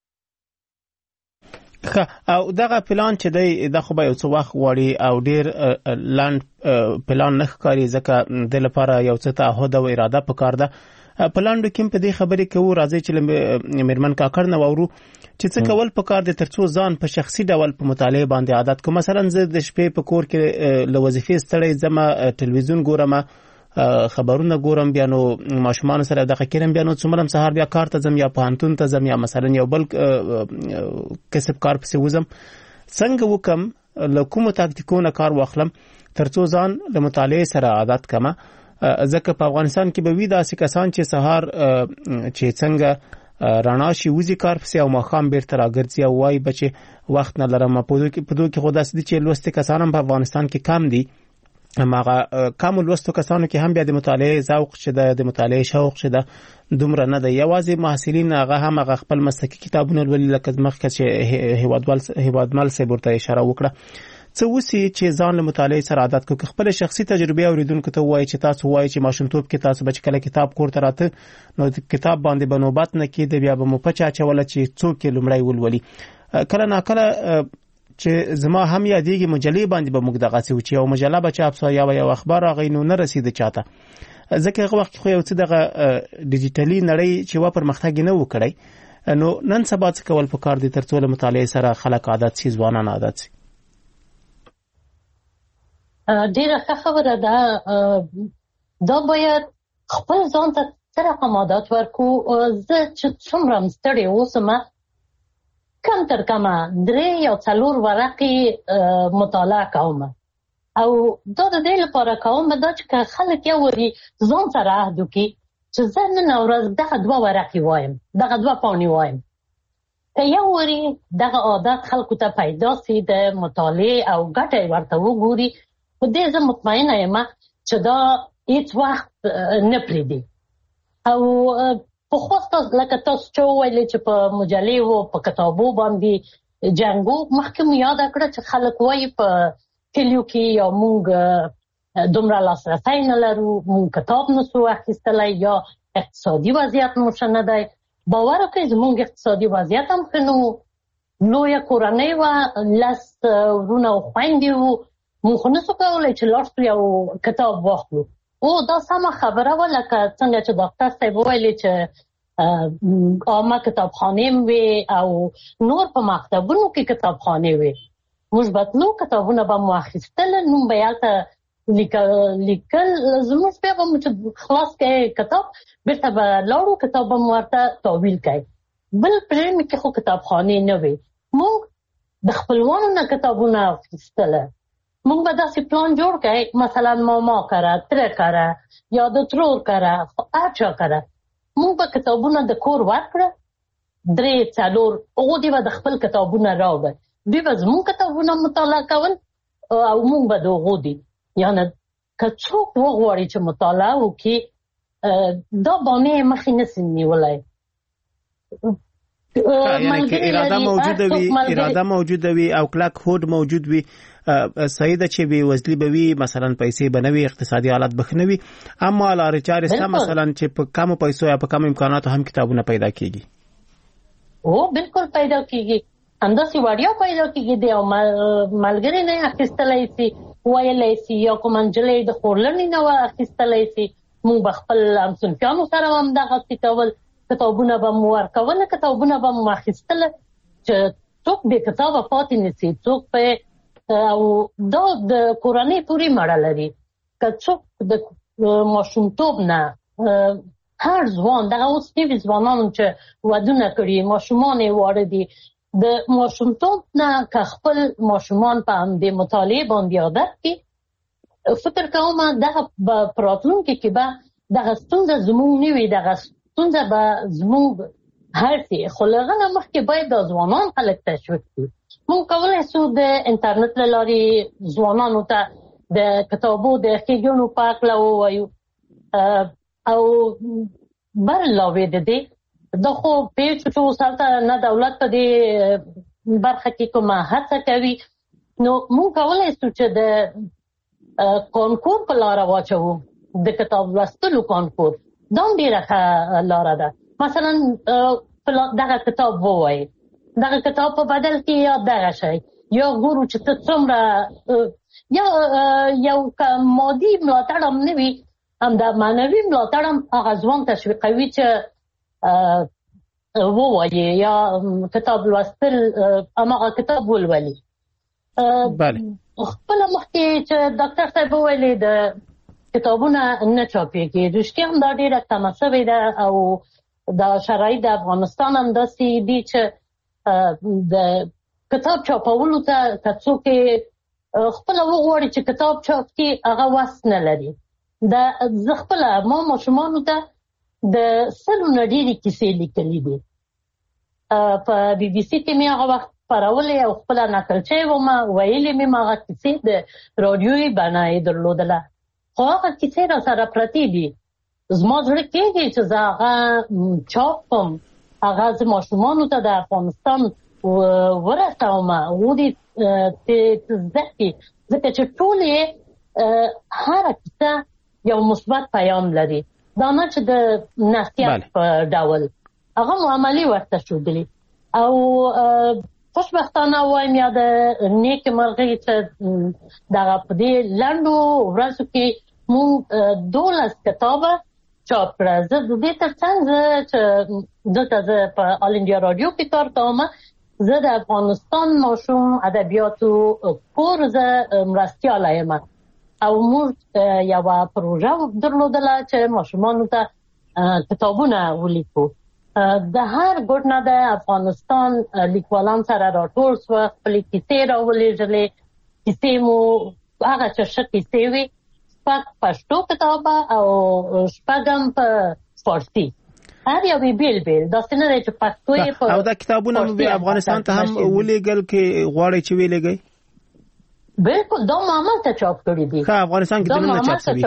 او دغه پلان چې دی د خو به یو څه وخت غواړي او ډیر لاند پلان نه ښکاري ځکه د لپاره یو څه تعهد او اراده پکار ده. پلان د کوم په دې خبرې کوو راځي چې میرمن کاکړ نه وورو چې څه کول پکار دي ترڅو ځان په شخصي ډول په مطالعه باندې عادت کو. مثلا زه د شپې په کور کې له وظیفې ستړی ځم، ټلویزیون ګورم، خبرونه ګورم، بیا نو ماشومان سره دغه کېرم، بیا نو څومره سهار بیا کار ته ځم یا پوهنتون ته ځم یا مثلا یو بل کسب کار پسې وځم. څنګه وکم له کومو تاکتیکونو کار واخلم ترڅو ځان له مطالعه سره عادت کما؟ ځکه په افغانستان کې به وي داسې کسان چې سهار چې څنګه رڼا شي وزي کار پسې او ماښام بیرته راګرځي او وایي بچې وخت نه لرم. په دوی کې خو داسې دي چې لوستي کسان هم په افغانستان کې کم دي. ماغه کم لوستو کسانو کې هم بیا د مطالعه ذوق شته، د مطالعه شوق شته، دومره نه دی. یوازې محصلین هغه هم هغه خپل مسلکي کتابونه ولولي لکه مخکې چې هیوادوال هیوادمل صاحب ورته اشاره وکړه. څه وسی چې ځان له مطالعه سره عادت کو. خپل شخصي تجربه اوریدونکو ته وایي چې تاسو وایي چې ماشومتوب کې تاسو بچ کله کتاب کور ته راته نو کتاب باندې بنوبات نه کېده، بیا به مو پچا چول چې څوک لمړی ولولي. کله نا کله چې زما هم یادېږي مجلې باندې به موږ دغه څه و چې یو مجله به چاپ سوه یا یو اخبار راغی نو نه رسېده چاته، ځکه هغه وخت خو یو څه دغه ډیجیټلي نړۍ چې وا پرمختګ نه و کړی. نو نن سبا څه کول پکار دي ترڅو له مطالعې سره خلک عادت شي، ځوانان عادت شي؟ ډېره ښه خبره ده. دا باید خپل ځان ته څه رقم عادت ورکړو. زه چې څومره ستړې اوسم کم تر کمه درې یا څلور ورقې مطالعه کوم او دا د دې لپاره کوم دا چې خلک یو وری ځان سره عهد وکړي چې زه نن ورځ دغه دوه ورقې وایم، دغه دوه پاڼې وایم. که یو وری دغه عادت خلکو ته پیدا سي د مطالعې او ګټه ورته وګوري، په دې زه مطمئنه یم چې دا هیڅ وخت نه پرېږدي. او په خوسته لکه تاسو چې وویلې چې په مجلې و په کتابو باندې جنګو، مخکې مو یاد کړه چې خلک وایي په کلیو کې یا موږ دومره لاسرسی نه لرو، موږ کتاب نسو اخیستلی یا اقتصادي وضعیت مو ښه نه دی. باور وکړئ زموږ اقتصادي وضعیت هم ښه نه و، لویه کورنۍ وه، لس ورونه او خویندې وو، موږ خو نسو کولی چې لاړ شو یو کتاب واخلو. او دا سمه خبره وه لکه څنګه چې ډاکټر صاحب وویلې چې عامه کتابخانې وي او نور په مکتبونو کې کتابخانې وي. موږ به تلو، کتابونه به مو اخیستل، نوم به هلته لیکل، زموږ بیا به مو چې خلاص کړی کتاب بیرته به لاړو، کتاب به مو ورته تحویل کړی. بل پرېمې کې خو کتابخانې نه وي، موږ د خپلوانو نه کتابونه اخیستله. موږ به داسې پلان جوړ کړی مثلا ماما کره، تره کره یا د ترور کره، هر چا کره موږ به کتابونه د کور ورکړه، درې څلور هغو دې به د خپل کتابونه راوړل، دوی به زموږ کتابونه مطالعه کول او موږ به د هغو دي. یعنې که څوک وغواړي چې مطالعه وکړي دا بانې مخې نسي نیولی. یعنی که اراده موجوده وي، اراده موجوده وي او کلک هوډ موجود وي، صحیح ده چې بې وزلي به وي، مثلا پیسې به نه وي، اقتصادي حالت به ښه نه وي، اما لارې چارې شته مثلا چې په کمو پیسو یا په کمو امکاناتو هم کتابونه پیدا کېږي. او بالکل پیدا کېږي، همداسې وړیا پیدا کېږي. د یو ملګري نه اخیستلی سي، ویلی سي، یا کومه نجلۍ د خورلنې نه اخیستلی سي. موږ به خپل همصنفیانو سره هم دغسې کول، کتابونه به مو ورکول، کتابونه به مو اخیستل چې څوک بې کتابه پاتې نشي. څوک په او دا د کورنۍ پورې مړه لري. که څوک د ماشومتوب نه هر ځوان دغه اوس نوي ځوانان چې ودونه کړي، ماشومان یې واړه دي، د ماشومتوب نه که خپل ماشومان په همدې مطالعې باندې عادت کړي، فکر کوم دغه په راتلونکي کې به دغه ستونزه زموږ نه وي، دغه ستونزه به زموږ حل شي. خو له هغه نه مخکې باید دا ځوانان خلک تشویق کړي. موږ کولی شو د انټرنیټ له لارې ځوانانو ته د کتابو د ښېګڼو په هکله ووایو او بر علاوه د دې دا خو پوهېږو چې اوس هلته نه دولت په دې برخه کې کومه هڅه کوي، نو موږ کولی شو چې د کانکور په لاره واچوو، د کتاب لوستلو کانکور. دا هم ډېره ښه لاره ده. مثلا دغه کتاب ووایي، دغه کتاب په بدل کې یا دغه شی یا ګورو چې ته څومره یا یو که مادي ملاتړ هم نه وي، همدا معنوي ملاتړ هم هغه ځوان تشویقوي چې ووایي یا کتاب لوستل هماغه کتاب ولولي. خپله مخکې چې ډاکټر صاحب وویلې د کتابونه نه چاپېږي، رښتیا هم دا ډېره کمه شوې ده او دا شرایط د افغانستان هم داسې دي چې د کتاب چاپولو ته که څوک خپله وغواړي چې کتاب چاپ کړي هغه وس نه لري. زه خپله ما ماشومانو ته د سلو نه ډېرې کیسې لیکلي دي. په بي بي سي کې مې هغه وخت خپرولې او خپله نقلچی ومه، ویلې مې هغه کیسې د راډیویي بڼه یې درلودله، خو هغه کیسې را سره پرتې دي. زما زړه کېږي چې زه هغه چاپ کړم، هغه زه ماشومانو ته د افغانستان ورسوم، هغوی دې زده کړي، ځکه چې ټول یې هره کیسه یو مثبت پیام لري. دا نه چې د نصیحت په ډول، هغه مو عملي ورته ښودلي. او خوشبختانه وایم یا د نیکې مرغۍ چې دغه په دې لنډو ورځو کې مونږ دولس کتابه چاپ کړه. زه د دې تر څنګ چې دلته زه په آل انډیا راډیو کې کار کوم، زه د افغانستان ماشوم ادبیاتو کور زه مرستیاله یم او موږ یوه پروژه درلودله چې ماشومانو ته کتابونه ولیکو. د هر ګوټ نه د افغانستان لیکوالان سره راټول شوه، خپلې کیسې راولېږلې. کیسې مو هغه چې ښه کیسې وې شپږ پښتو کتابه او شپږ هم په فارسي، هر یو یې بیل بیل، داسې نه دی چې پښتو یې په او دا کتابونه مو افغانستان ته هم ولېږل کې غواړئ چې ویلېږئ؟ بالکل دا مو همالته چاپ کړي دي. ښه، افغانستان کې دننه چاپ شوي؟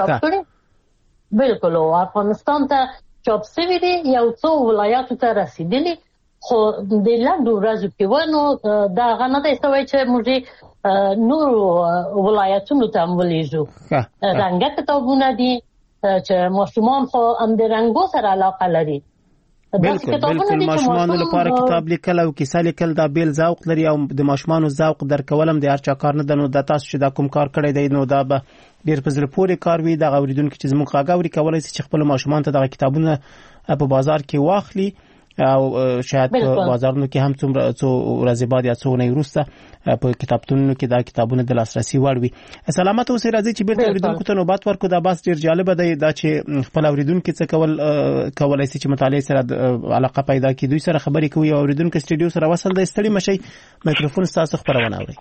بالکل افغانستان ته چاپ شوي دي، یو څو ولایاتو ته رسېدلي، خو د لنډو ورځو کې ونو دا هغه نه دی شوی چې موږ نورو ولایتونو ته هم ولېږو. رنګه کتابونه دي چې ماشومان خو هم د رنګو سره علاقه لري. بالکل بالکل ماشومانو لپاره کتاب لیکل او کیسه لیکل دا بیل ذوق لري او د ماشومانو ذوق درکول هم د هر چا کار نه ده. نو دا تاسو چې دا کوم کار کړی دی نو دا به ډېر په زړه پورې کار وي. دغه اورېدونکي چې زموږ غږ اوري کولی شي چې خپلو ماشومانو ته دغه کتابونه په بازار کې واخلي او شاید په بازارونو کې هم څومره څو ورځې بعد یا څو اونۍ وروسته په کتابتونونو کې دا کتابونه د لاسرسي وړ وي. سلامت اوسئ. راځئ چې بیرته اورېدونکو ته نوبت ورکړو. دا بحث ډېر جالبه دی، دا چې خپل اورېدونکي څه کول کولی شي چې مطالعې سره علاقه پیدا کړي، دوی سره خبرې کوي او اورېدونکي سټډیو سره وصل دی. ستړي مه شئ، مایکروفون ستاسو خپرونه اورئ.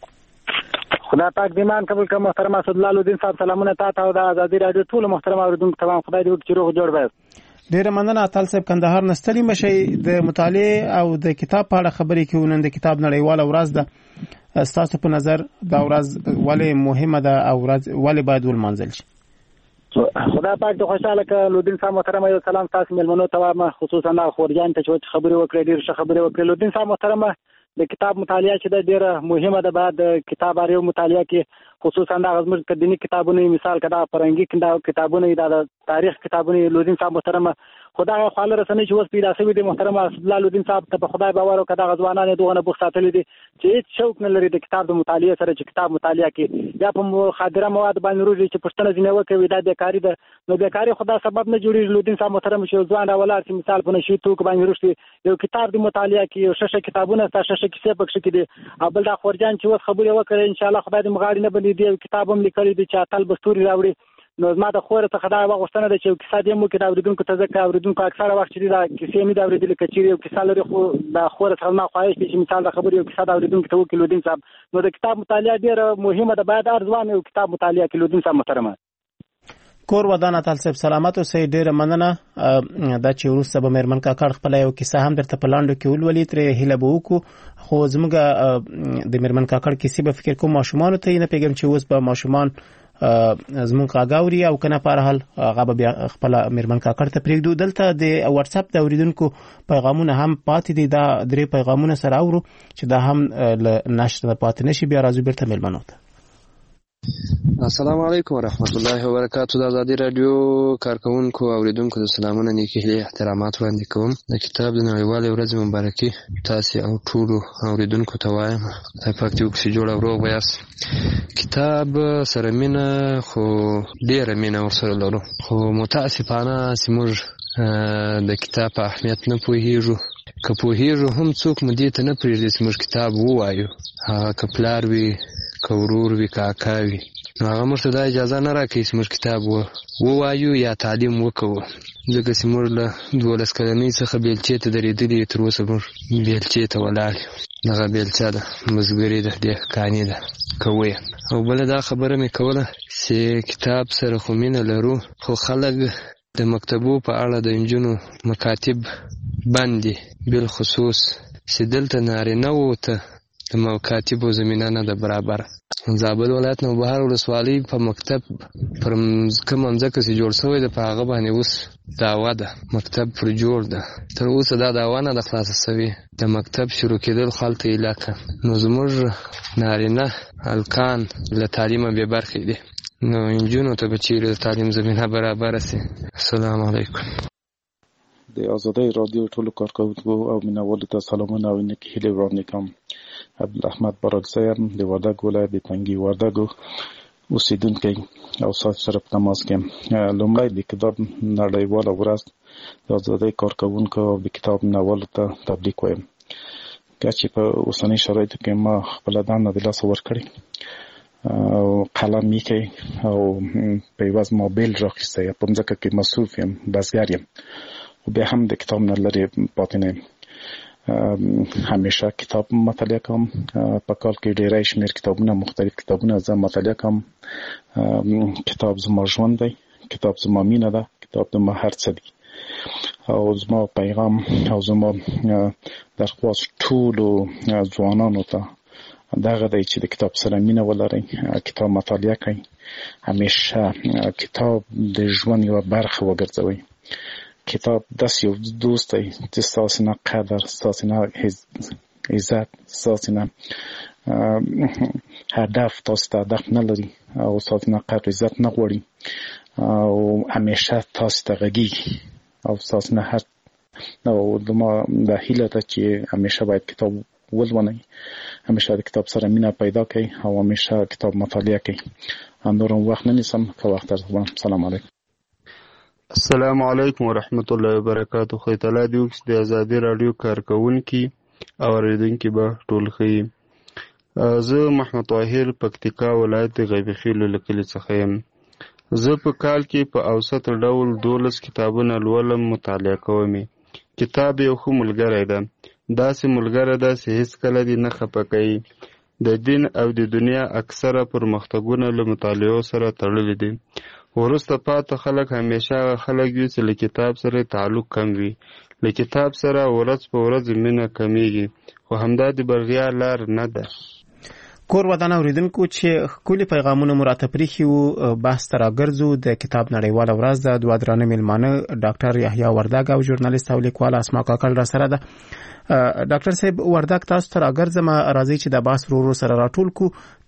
خدا پاک دې مان قبول کړه. محترم اسدالله لودین صاحب سلامونه تاسو ته او د ازادي رادیو ټول محترم اوریدونکو تمام خدای دې وکړي چې روغ جوړ وي. ډیره مننه اتل صاحب کندهار نه. ستړي مه شئ، د مطالعې او د کتاب په اړه خبرې کوو. نن د کتاب نړیواله ورځ ده. ستاسو په نظر دا ورځ ولې مهمه ده او ورځ ولې باید ولمانځل شي؟ خدا پاک دې خوشاله کړه. لودین صاحب محترم یو سلام تاسو مېلمنو ته وایم، خصوصا خورجان ته چې خبرې وکړې، ډېر ښه خبرې وکړې. لودین صاحب محترم د کتاب مطالعه چې د ډیره مهمه ده، بعد کتاب اړیو مطالعه کې خصوصا دا زموږ دینی کتابونه مثال کدا فرنګي کتابونه دا تاریخ کتابونه لودین صاحب محترمه خدای خپل رسنۍ چې اوس پیدا شوی دی محترم اسد الله لودین صاحب ته خدای باور او کدا غزوانانه دوغه بوخ ساتلې دي چې هیڅ شوق نه لري د کتاب د مطالعه سره چې کتاب مطالعه کې یا په خاطره مواد باندې روزي چې پښتنه ځنه وکوي دا بیکاری ده نو بیکاری خدای سبب نه جوړي لودین صاحب محترم چې ځوان راولار چې مثال په نشي توک باندې روشي یو کتاب د مطالعه کې یو ششه کتابونه تاسو ششه کیسه پکښ کې دي ابل دا خورجان چې اوس خبرې وکړي ان شاء الله خدای دې مغاړي نه بندي دی کتاب هم لیکلي دي چې تل بستوري راوړي نو زما د خور څخه دا وغوښتنه ده چې کیسه دې مو کې دا اوریدونکو ته ځکه اوریدونکو اکثره وخت چې دا کیسې نه دا اوریدل کچې یو کیسه لري خو دا خور څخه ما خواهش دي چې مثال د خبرې یو کیسه دا اوریدونکو ته وکړي لودین صاحب نو د کتاب مطالعه ډیره مهمه ده باید ارزوان یو کتاب مطالعه کې لودین صاحب محترمه کور ودان تعال صاحب سلامت او سي ډیره مننه دا چې ورسته به مېرمن کاکړ خپل یو کیسه هم درته پلاندو کې ولولې ترې هله به وکړو خو زموږ د مېرمن کاکړ کیسې به فکر کوم ماشومان ته نه پیګم چې اوس به ماشومان زموږ کاګاوري او کنه په هر حال هغه به خپل مېرمن کاکړ ته پریږدو دلته د واتس اپ د اوریدونکو پیغامونه هم پاتې دي دا درې پیغامونه سره اورو چې دا هم نشته پاتې نشي بیا راځو بیرته مېلمنو ته السلام علیکم ورحمت الله وبرکاتہ د ازادي رادیو کارکونکو او اوریدونکو د سلامونه نیکی هیله احترامات وړاندې کوم د کتاب د نړیوالې ورځې مبارکي تاسو او ټولو اوریدونکو ته وایم د پاکتیو کې جوړ او روغ یاست کتاب سره مینه خو ډیره مینه ورسره لرو خو متاسفانه سیمور د کتاب په اهمیت نه پوهیږو که پوهیږو هم څوک مدې ته نه پرېږدي چې موږ کتاب ووایو هغه که پلار وي که ورور وي که اکا وي نو هغه موږ ته دا اجازه نه راکوي چې موږ کتاب ووایو یا تعلیم وکوو ځکه چې موږ له دولس کلنۍ څخه بیلچې ته درېدلي تر اوسه موږ بیلچې ته ولاړ یو دغه بیلچه ده بزګري ده دهقاني ده کوو یې او بله دا خبره مې کوله چې کتاب سره خو مینه لرو خو خلک د مکتبو په اړه د نجونو مکاتب بند دي بالخصوص چې دلته نارینه‌وو ته د مکاتبو زمینه نه ده برابره زابل ولایت نوبهار ولسوالۍ په مکتب پر کومه مځکه چې جوړ شوی ده په هغه باندې اوس دعوه ده مکتب پر جوړ ده تر اوسه دا دعوه نه ده خلاصه شوې د مکتب شروع کېدل خو هلته علاقه نو زموږ نارینه هلکان له تعلیمه بې برخې دي نو نجونو ته به چیرې د تعلیم زمینه برابره سي السلام علیکم د ازادۍ رادیو ټولو کارکوونکو او مینوالو ته سلامونه او نیکې هیلې وړاندې کوم عبدالاحمد بارکزی یم د وردګ ولایت د تنګي وردګو اوسیدونکی او ستاسو سره په تماس کې یم لومړی د کتاب نړیواله ورځ د ازادۍ کارکوونکو او د کتاب مینوالو ته تبریک وایم که چې په اوسنۍ شرایطو کې ما خپله دنده د لاسه ورکړې او قلم میکې او په یوازې موبایل راخیستی په مځکه کې مصروف یم بزګر یم خو بیا هم د کتاب نه لرې پاتې نه یم همیشه کتاب مطالعه کوم په کال کې ډېری شمېر کتابونه مختلف کتابونه زه مطالعه کوم کتاب زما ژوند دی کتاب زما مینه ده کتاب زما هر څه دی او زما پیغام او زما درخواست ټولو ځوانانو ته دغه دی چې د کتاب سره مینه ولرئ کتاب مطالعه کوئ همیشه کتاب د ژوند یوه برخه وګرځوئ کتاب داسې یو دوست دی چې ستاسې نه قدر ستاسې نه عزت ستاسې نه هدف تاسو ته هدف نه لري او ستاسې نه قدر عزت نه غواړي او همیشه تاسو ته غږیږي او ستاسې نه هر او زما دا هیله ده چې همیشه باید کتاب ولولئ همیشه د کتاب سره مینه پیدا کړئ او همیشه کتاب مطالعه کړئ نور وخت نه نیسم که وخت درځم سلام علیکم السلام علیکم ورحمت الله وبرکاتہ خو تعالی دې وکړي د ازادي رادیو کارکونکي او اوریدونکي به ټول ښه زه محمد طاهر پکتیکا ولایت غیبی خیل له کلي څخه یم زه په کال کې په اوسط ډول دولس کتابونه لولم مطالعه کوم کتاب یو ښه ملګری ده داسې ملګری ده چې هیڅ کله دې نه خفه کوي د دین او د دنیا اکثره پرمختګونه له مطالعو سره تړلي دي وروسته پاته خلک همیشه خلک وي چې له کتاب سره تعلق کم وي له کتاب سره ورځ په ورځ مینه کمیږي خو همدا د برغیا لار نه ده کور ودان اوریدونکو چې ښکلي پیغامونه مو راته پرېښي وو بحث ته راګرځو د کتاب نړیواله ورځ ده دوه درانه میلمانه ډاکټر یحیی وردګ او ژورنالیست او لیکوال اسما کاکړ را سره ده ډاکټر صاحب وردګ تاسو ته راګرځم راځئ چې د بحث ورو ورو سره راټول کو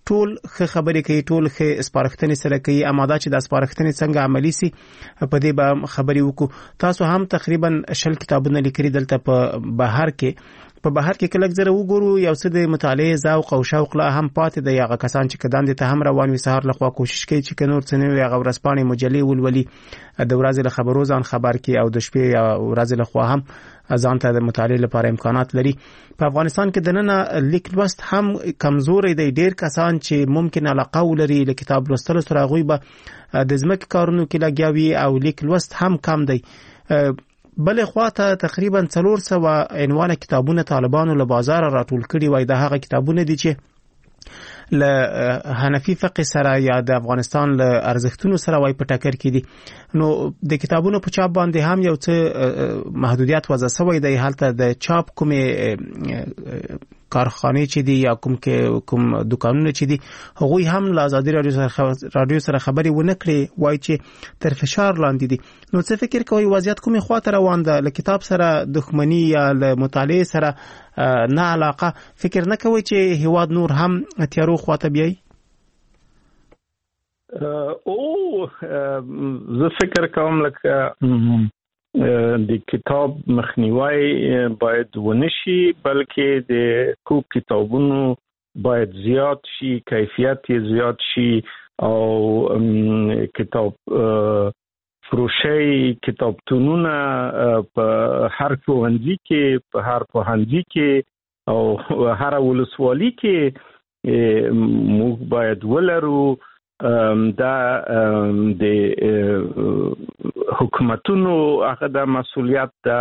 ټول ښه خبرې کوي، ټول ښه سپارښتنې سره کوي، اماده چې د سپارښتنې څنګه عملی سي په دې به خبرې وکړو. تاسو هم تقریبا شل کتابونه لیکلي دلته په بهر کې. په بهر کې کله ځره وګورو یو څه د مطالعې ذوق او شوق لا هم پاتې دی. هغه کسان چې کدان دي ته هم روان وي سهار لخوا کوشش کوي چې کنور څنګه هغه ورځپاڼې مجلې ولولي، د ورځې له خبرو ځان خبر کی او د شپې او ورځې لخوا هم ځان ته د مطالعې لپاره امکانات لري. په افغانستان کې د نن لیک لوست هم کمزوري دی. ډیر کسان چې ممکن علاقه ولري له کتاب لوستلو سره غوي به د ځمکې کارونو کې لګیاوي او لیک لوست هم کم دی. بلې خواته تقریبا څلور سوه عنوانه کتابونه طالبانو له بازار راټول کړي وای. د هغه کتابونه دي چې له حنفي فقه سره یا د افغانستان له ارزښتونو سره وای په ټکر کې دي. نو د کتابونو په چاپ باندې هم یو څه محدودیت وضع شوی دی. هلته د چاپ کومې کارخانه چې دي یا کوم کې کوم دکانونه چې دي هغوی هم له ازادي رادیو سره رادیو سره خبري ونه کړي وای چې تر فشار لاندې دي. نو څه فکر کوي وضعیت کومه خواته روان ده؟ له کتاب سره دښمنی یا له مطالعه سره نه علاقه فکر نه کوي چې هیواد نور هم تیارو خواته بیاي؟ او زه فکر کوم لکه د کتاب مخنیوي باید ونشي، بلکې د کو کتابونو باید زیات شي، کیفیت یې زیات شي او کتاب فروشي کتابتونونه په هر ښوونځي کې، په هر پوهنځي کې او هر ولسوالۍ کې موږ باید ولرو. دا د حکومتونو هغه د مسؤلیت ده.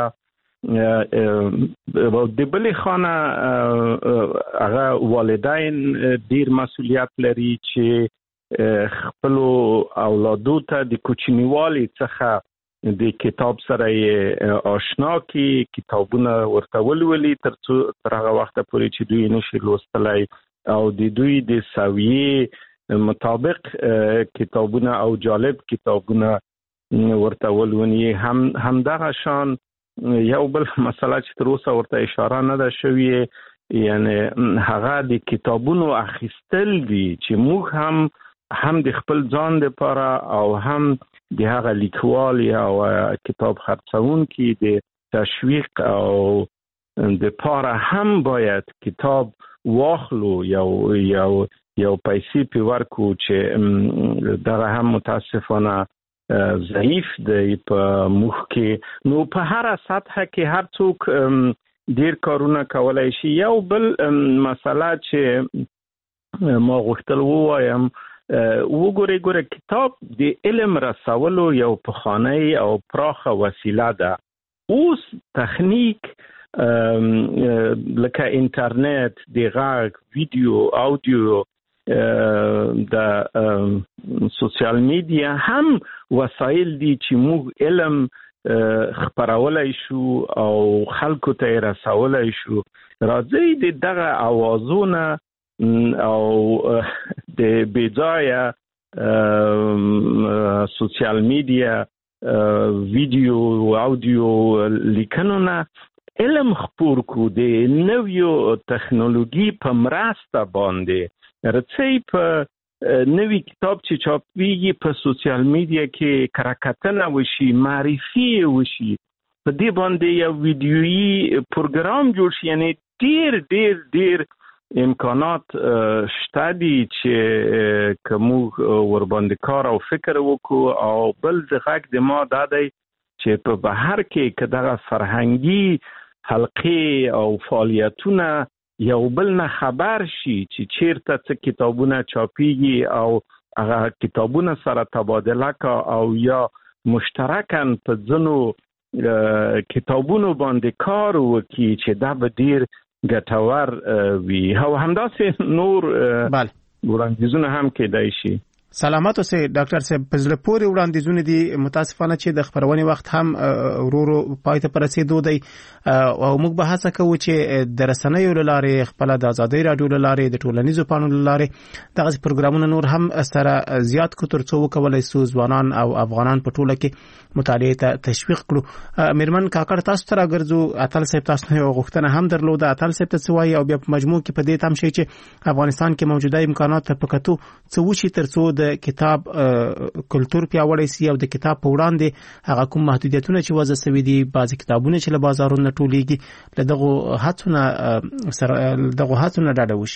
د بلې خانه هغه والدین ډیر مسؤلیت لري چې خپل اولادو ته د کوچنیوالي څخه د کتاب سره آشنا کی، کتابونه ورته ولولي تر څو تر هغه وخت پورې چې دوی نشي لوستلای او د دوی د سویې مطابق کتابونه او جالب کتابونه ورته ولونی. هم همدغه شان یو بل مسله چې تر اوسه ورته اشاره نه ده شوې، یعنی هغه د کتابونو اخیستل دي چې موږ هم هم د خپل ځان لپاره او هم د هغه لیکوال او کتاب خرڅونکي د تشویق او د پاره هم باید کتاب واخلو یو یو یو پیسې په ورکو چې دغه هم متاسفانه ضعیف دی په موږ کې. نو په هر سطح کې هر څوک ډیر کارونه کولای شي. یو بل مسله چې ما غوښتل ووایم، وګورئ ګوره کتاب د علم رسولو یو پخوانی او پراخه وسیله ده. اوس تخنیک لکه انټرنیټ، د غږ، ویډیو، اودیو، د سوشال میډیا هم وسایل دي چې موږ علم خبرولای شو او خلکو ته رسولای شو. راځي د دغه اوازونه او د بځایه سوشال میډیا، ویډیو او اودیو لیکنونه علم خپور کو د نویو ټکنالوژي په مرسته باندې. رڅې په نوی کتاب چې چاپیږي په سوشال میډیا کې کرکټنه وشي، معرفي وشي، په دې باندې یو ویډیویي پروګرام جوړ شي. یعنی ډیر ډیر ډیر امکانات شته دي چې کوم ور باندې کار او فکر وکړو. او بل ځکه د ما دا دی چې په بهر کې کداغه فرهنګي حلقې او فعالیتونه یو بل نه خبر شي چې چیرته څه کتابونه چاپیږي او هغه کتابونه سره تبادله کا او یا مشترکاً په ځنو کتابونو باندې کار وکړي چې دا به ډیر ګټور وي. او همداسې نور وړاندیزونه هم کېدای شي. سلامات اوسئ ډاکټر صاحب. په زړه پورې وړاندیزونه دي متاسفانه چې د خبرونې وخت هم ورورو پای ته رسیدو دی او موږ به هڅه کوو چې د رسنیو له لارې خپل د ازادۍ رادیو له لارې د ټولنیزو پاڼو له لارې دغه پروګرامونه نور هم سره زیات کو تر څو وکولای سو ځوانان او افغانان په ټوله کې مطالعه ته تشویق کړو. میرمن کاکړ تاسو ته راګرځو. اتل صاحب تاسو نه غوښتنه هم درلوده. اتل صاحب ته څه وایي او بیا په مجموع کې په دې تم شي چې افغانستان کې موجوده امکانات په کتو څه وشي تر څو د کتاب کلچر پیاوړی سي او د کتاب په وړاندې هغه کوم محدودیتونه چې وضع شوي دي، بعضی کتابونه چې له بازارونو ټولېږي، له دغه هڅونه سره دغه هڅونه ډاډه وشي.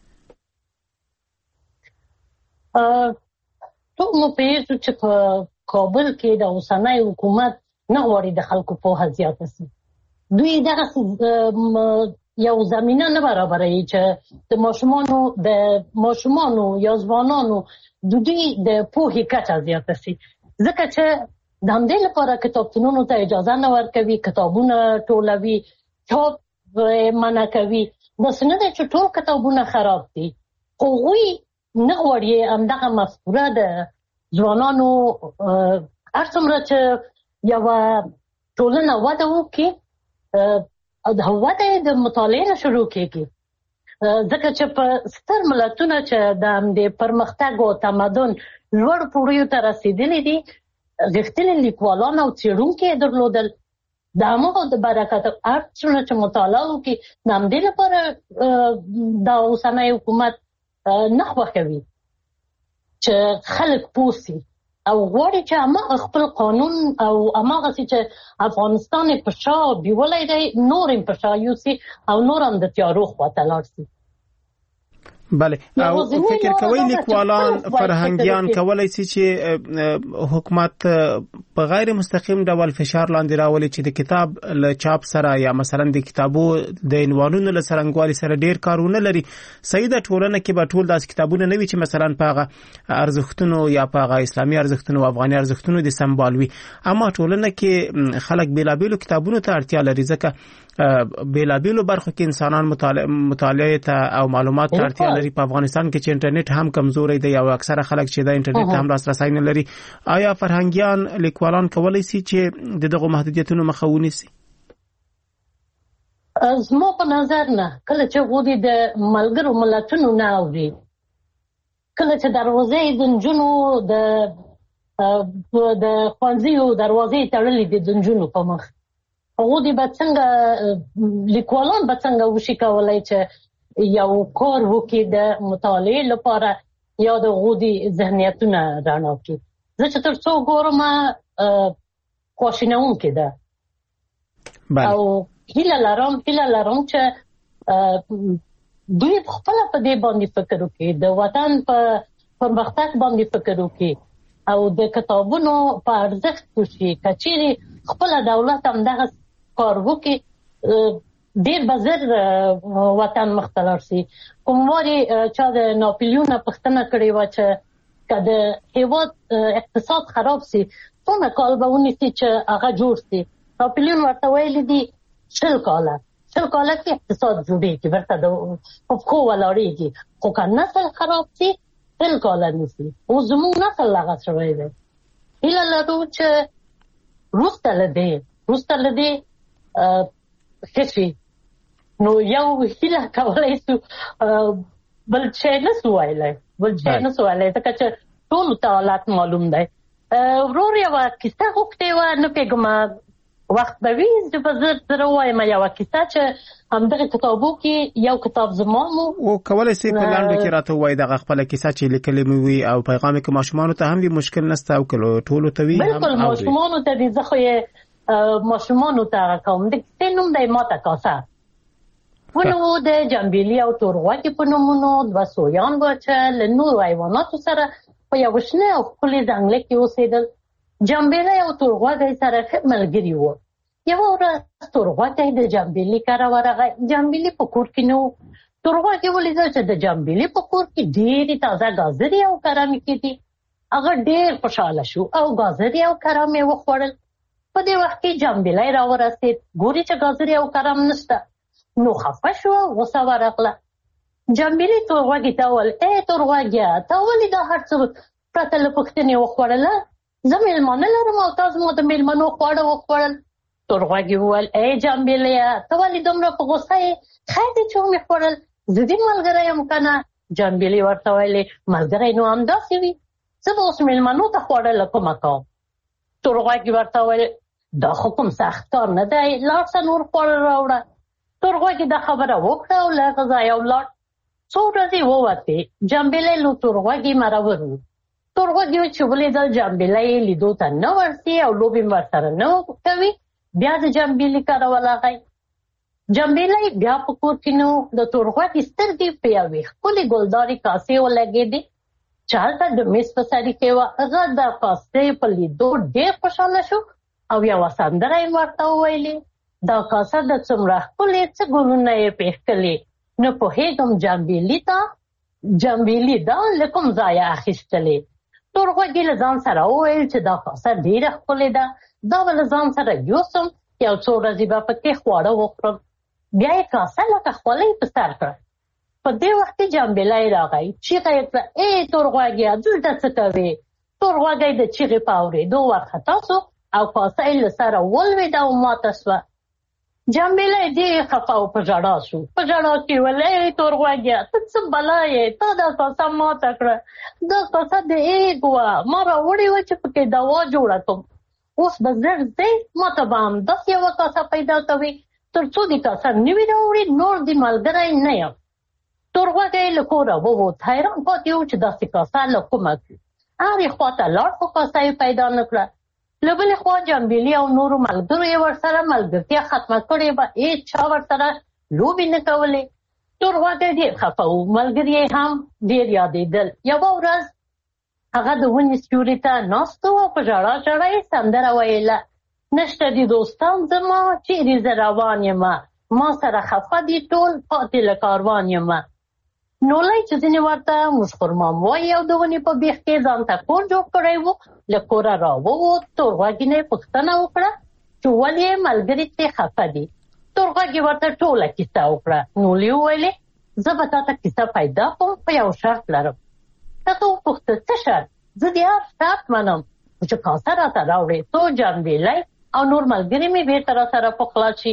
ټول مو پیژو چې په کابل کې د اوسنۍ حکومت نه غواړي د خلکو په هزیات سي. دوی دغه یو زمینه نه برابروي چې د ماشومانو د ماشومانو یا ځوانانو د دوی د پوهې کچه زیاته سي. ځکه چې د همدې لپاره کتابتونونو ته اجازه نه ورکوي، کتابونه ټولوي، چاپ منع کوي. بس نه ده چې ټول کتابونه خراب دي، خو هغوی نه غواړي همدغه مفکوره د ځوانانو هر څومره چې یوه ټولنه وده وکړي او د وده د مطالعې نه شروع کېږي. ځکه چې په ستر ملتونه چې د همدې پرمختګ او تمدن لوړ پوړیو ته رسېدلي دي، غښتلي لیکوالان او څېړونکي یې درلودل. د هماغو د برکته هر څومره چې مطالعه وکړي، د همدې لپاره د اوسنی حکومت نه خوښوي چې خلک پوه سي او غواړي چې هماغه خپل قانون او هماغسې چې افغانستان یې په شا بیولی دی، نور یې په شا یوسي او نور هم د تیارو خواته لاړ سي. بله، او فکر کوي لیکوالان فرهنګیان کولای شي چې حکومت په غیر مستقیم ډول فشار لاندې راولي چې د کتاب له چاپ سره یا مثلا د کتابو د عنوانونو له څرنګوالي سره ډیر کارونه لري. صحیح ده ټولنه کې به ټول داسې کتابونه نه وي چې مثلا په هغه ارزښتونو یا په هغه اسلامي ارزښتونو او افغاني ارزښتونو د سمبال وي، اما ټولنه کې خلک بیلابیلو کتابونو ته اړتیا لري، ځکه بیلابیلو برخو کې انسانان مطالعه ته او معلومات ته اړتیا لري. په افغانستان کې چې انټرنیټ هم کمزوري دی او اکثره خلک چې د انټرنیټ هم لاسرسي نه لري، آیا فرهنګیان لیکوالان کولای شي چې دغه محدودیتونو مخه ونیسي؟ زما په نظر نه. کله چې غوډي د ملګرو ملتونو نه اوري، کله چې دروازې د نجونو د د ښوونځیو دروازې تړلې دي د نجونو په مخ، غوډي به څنګه لیکوالان به څنګه وشي کولای چې یو کار وکړي د مطالعې لپاره یا د غوډي ذهنیتونه رڼا کړي. زه چې تر څو ګورم خواشینونکې ده او هیله لرم هیله لرم چې دوی خپله په دې باندې فکر وکړي، د وطن په پرمختګ باندې فکر وکړي او د کتابونو په ارزښت وشي. که چیرې خپله دولت هم دغه کار وکړي، ډیر به زر وطن مخته لاړ شي. کوم واري چا د ناپلیون پوښتنه کړې وه چې که د هېواد اقتصاد خراب شي څومره کال به ونیسي چې هغه جوړ شي. ناپلیون ورته ویلي دي شل کاله شل کاله کې اقتصاد جوړېږي، ورته د په پښو ولاړېږي. خو که نسل خراب شي شل کاله نیسي. اوس زموږ نسل هغه شوی دی. هیله لرو چې وروسته له دې وروسته له دې ښه شي. نو یو هیله کولای شو بل شی نه سو ویلی بل شی نه سو ویلی ځکه چې ټولو ته حالات معلوم دی. ورور یوه کیسه غوښتې وه، نه پوهېږم وخت به وي چې به زه سره ووایم یوه کیسه چې همدغه کتابو کې یو کتاب زما مو او کولی شي په لنډو کې راته ووایي دغه خپله کیسه چې لیکلې مې وي او پیغام یې که ماشومانو ته هم وي مشکل نشته او که ټولو ته وي بلکل ماشومانو ته دي. زه خو یې ماشومانو ته هغه کوم. د کیسې نوم دی ماته کاسه. ونو د جنبیلي او تورغوږي په نومونو دوه سویان وه چې له نورو حیواناتو سره په یوه شنه او ښکلې ځنګله کې اوسېدل. جنبیلی او تورغوږی سره ښه ملګري وو. یوه ورځ تورغوږی د جنبیلي کره ورغی. جنبیلي په کور کې نه و. تورغوږي ولیدل چې د جنبیلي په کور کې ډېرې تازه ګازرې او کرمې کېدي. هغه ډېر خوشحاله شو او ګازرې او کرم یې وخوړل. په دې وخت کې جنبیلی راورسېد، ګوري چې ګازرې او کرم نشته، نو خفه شو، غوسه ورغله. جنبیلي تورغوږي ته وویل ای تورغوږیه ته ولې دا هر څه پرته له پوښتنې وخوړله. زه مېلمانه لرم او تاسو ما د مېلمنو خواړه وخوړل. تور غوږي وویل ای جمبیلیه ته ولې دومره په غوسه یې؟ خیر دی چې ومې خوړل، زه دې ملګری یم که نه؟ جمبیلې ورته ویلې ملګری نو همداسې وي، زه به اوس مېلمنو ته خواړه له کومه کوم. تور غوږي ورته ویل دا خو کوم سخت کار نه دی، لاړ شه نور خواړه راوړه. تور غوږي دا خبره وکړه او له هغه ځایه ولاړ. څو ورځې ووتې، جمبیلی له تور غوږي مرور و. تور غوږي چې ولیدل جمبیلی یې لیدو ته نه ورځي او لوبې م ورسره نه کوي، بیا د جمبیلي کره ولغی. جمبیلی بیا په کور کې نه و. د تور غوږي سترګې په یوې ښکلې ګلدارې کاسې ولګېدې چې هلته د میز په سریکې وه. هغه د کاسې په لیدو ډېر خوشحاله شو او یوه سندره یې ورته وویلې. دا کاسه د څومره ښکلې څه ګلونه یې پېښکلې، نه پوهېږم جمبیلي ته جمبیلي دا له کوم ځایه اخیستلې. تور غوږي له ځان سره وویل چې دا کاسه ډېره ښکلې ده، دا به له ځان سره یوسم، یو څو ورځې به پکې خواړه وخورم. بیا یې کاسه لکه خولۍ په سر کړه. په دې وخت کې جمبیلی راغی، چیغه یې کړه ای تور غوږیه دلته څه کوې؟ تور غوږی د چیغې په اورېدو وارخطا سو او کاسه یې له سره ولوېده او ماته سوه. جمبیلی ډېر خفه او په ژړا شو. په ژړا کې ویل ای تور غوږیه ته څه بلا یې، تا دا کاسه ماته کړه، دا کاسه د ایګ وه، ما راوړې وه چې پکې دوا جوړه کړم. اوس به زر ځې ما ته به همداسې یوه کاسه پیدا کوې، تر څو دې کاسه نوي راوړې نور دې ملګری نه یم. تور غوږی له کوره ووت، حیران پاتې و چې داسې کاسه له کومه کړي. هرې خوا ته لاړ خو کاسه یې پیدا نه کړه. له بلې خوا جمبیلي او نورو ملګرو یې ورسره ملګرتیا ختمه کړې وه، هېڅ چا ورسره لوبې نه کولې. تور غوږی ډېر خفه و، ملګري یې هم ډېر یادېدل. یوه ورځ هغه د ونې سیوري ته ناست و او په ژړا ژړا یې سندره ویله. نشته دي دوستان زما چیرې زه روان یمه، ما سره خفه دي ټول پاتې له کاروان یمه. نولی چې ځینې ورته موږ خرمام وایي او د ونې په بیخ کې ځان ته کور جوړ کړی و، له کوره راووت. تور غوږي نه یې پوښتنه وکړه چې ولې یې ملګري ترې خفه دي. تور غوږي ورته ټوله کیسه وکړه. نولي وویلې زه به تا ته کیسه پیدا کړم، په یو شرط لرم. هغه وپوښتل څه شرط؟ زه د هر شرط منم چې کاسه راته راوړې، څو جمبیلی او نور ملګري مې بېرته راسره پخلا شي.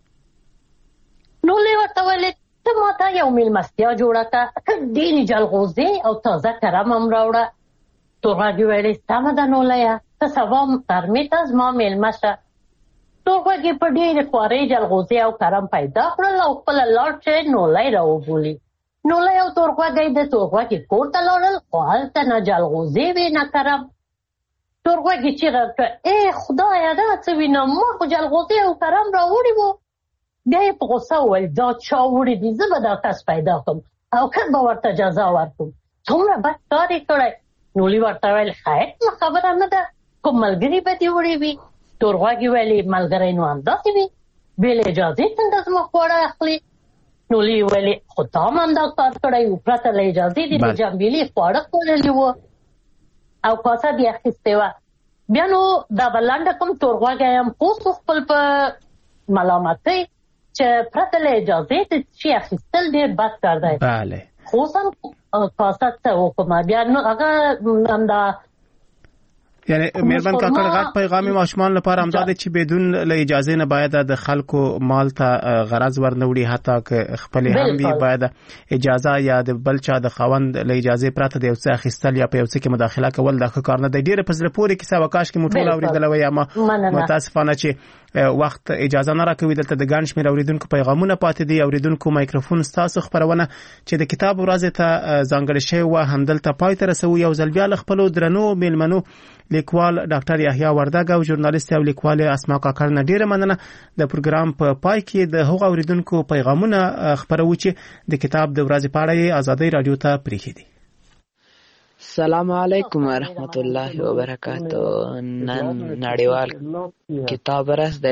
نولي ورته ویلې ته ما ته یو مېلمستیا جوړه کړه، ډېرې جلغوزې او تازه کرم هم راوړه. تور غوږي ویلې سمه ده نولیه، ته سبا غرمې ته زما مېلمه شه. تور غوږي په ډېرې خوارۍ جلغوزې او کرم پیدا کړل او خپله لاړ چې نولی راوبولي. نولی او تور غوږی د تور غوږي کور ته لاړل، خو هلته نه جلغوزې وې نه کرم. تور غوږي چیغه کړه ای خدایه دا څه وینم، ما خو جلغوزې او کرم راوړي وو. بیا یې په غوسه وویل دا چا وړي دي، زه به دا کس پیدا کړم او که به ورته جزا ورکړم، څومره بد کار یې کړی. نولي ورته ویل خیر نو خبره نه ده، کوم ملګري به دې وړي وي. تور غوږي ویلې ملګری نو همداسې وي، بې له اجازې څنګه زما خواړه اخلي؟ نولي ویلې خو تا هم همدا کار کړی و، پرته له اجازې دې د جمبیلي خواړه خوړلي وو او کاسه دې اخیستې وه. بیا نو دا به لنډه کوم، تور غوږی هم پوست و خپل په ملامتۍ چې پرته له اجازې د شي اخیستل ډېر بد کار دی. بله خو اوس هم کاسه څه وکړم، بیا نو هغه همدا یعنی مهربان کاکړ غټ پیغام ماشومان لپاره همدا دی چې بدون له اجازه نه باید د خلکو مال ته غرض ورنوړي، حتی که خپل هم وي باید اجازه یا د بل چا د خاوند له اجازه پرته د یو څه اخیستل یا په یو څه کې مداخله کول د ښه کار نه دی. ډېره په زړه پورې کیسه وه، کاش کې مو ټول اورېدلی وی، اما متاسفانه چې وخت اجازه نه راکوي. دلته د ګڼ شمېر اورېدونکو پیغامونه پاتې دي. اورېدونکو مایکروفون ستاسو خپرونه چې د کتاب ورځې ته ځانګړې شوې وه همدلته پای ته رسوو. یو ځل بیا له خپلو درنو مېلمنو لیکوال ډاکټر یحیی وردګ او ژورنالیست او لیکوال اسما کاکړ نه ډیره مننه. د پروګرام په پا پای کې د هغو اوریدونکو پیغامونه خبرو چې د کتاب د ورځې په اړه ازادي رادیو ته پریښي دي. السلام علیکم ورحمت الله وبرکاتہ. نن نړیوال کتاب ورځ ده.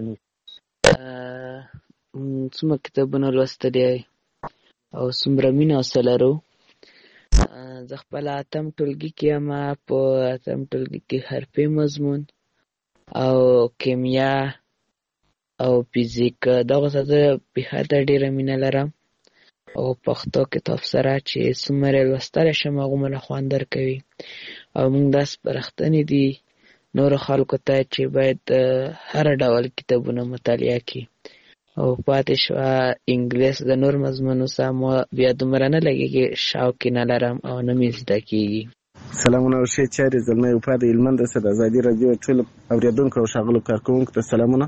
څومره کتابونه لوستلي او څومره مینه سره زه خپل اتم ټولګي کې یم. په اتم ټولګي کې حرفي مضمون او کیمیا او فزیک دغه څه په هغه ډیره مینه لرم. او پښتو کتاب سره چې څومره لوستلی شم هغومره خوند درکوي. او موږ داسې سپارښتنې دي نورو خلکو ته چې باید هر ډول کتابونه مطالعه کړي. او پاتې شوه انګلیس د نور مضمونو سره ما بیا دومره نه لګېږي، شوق یې نه لرم او نه مې زده کېږي. سلامونه او ښې چارې زلمی وفا د هلمند څخه د ازادي راډیو ټولو اورېدونکو او ښاغلو کارکوونکو ته سلامونه.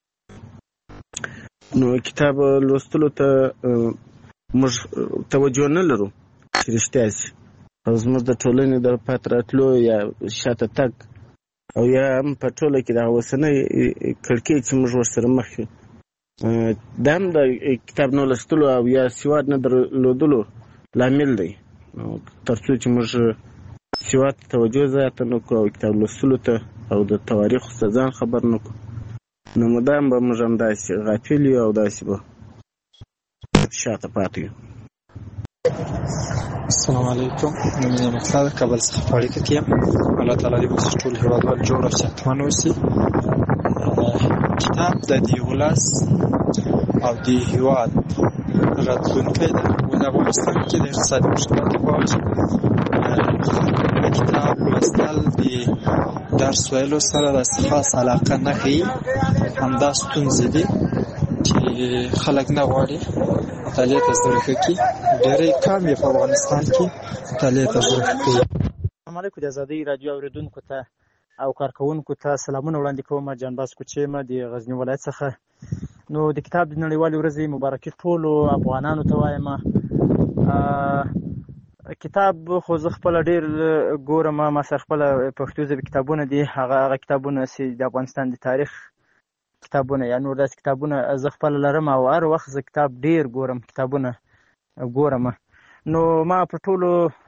نو کتاب لوستلو ته موږ توجه نه لرو چې رښتیا شي، او زموږ د ټولنې د پاتې راتلو یا شاته تګ او یا هم په ټوله کې د اوسنۍ کړکۍ چې موږ ورسره مخ یو دا هم د کتاب نه لوستلو او یا سواد نه درلودلو لامل دی. تر څو چې موږ سواد ته توجه زیاته نه کړو او کتاب لوستلو ته او د تواریخو څخه ځان خبر نه کړو، نو مدام به موږ همداسې غافل یو او داسې به شاته پاتې یو. السلام علیکم، مې مقصد کابل څخه په اړیکه کې یم. الله تعالی دې موږ ټول هیوادوال جوړ او صحتمند اوسي. کتاب د دې ولس او د هیواد راتلونکی ده. او د افغانستان کې د اقتصادي مشکلاتو په وجه کتاب لوستل د درس ویلو سره داسې خاص علاقه نه ښیي. همدا ستونزې دي چې خلک نه غواړي مطالعې ته زړه ښه کړي. ډېری کم یې په افغانستان کې مطالعې ته زړه ښه کوي. السلام علیکم د ازادۍ راډیو اورېدونکو ته او کارکوونکو ته سلامونه وړاندې کوم. جانباز کوچی یم د غزني ولایت څخه. نو د کتاب د نړیوالې ورځې مبارکي ټولو افغانانو ته وایم. کتاب خو زه خپله ډېر ګورم، ما سره خپله پښتو ژبې کتابونه دي، هغه هغه کتابونه چې د افغانستان د تاریخ کتابونه یا نور داسې کتابونه زه خپله لرم او هر وخت زه کتاب ډېر ګورم، کتابونه ګورم. نو ما په ټولو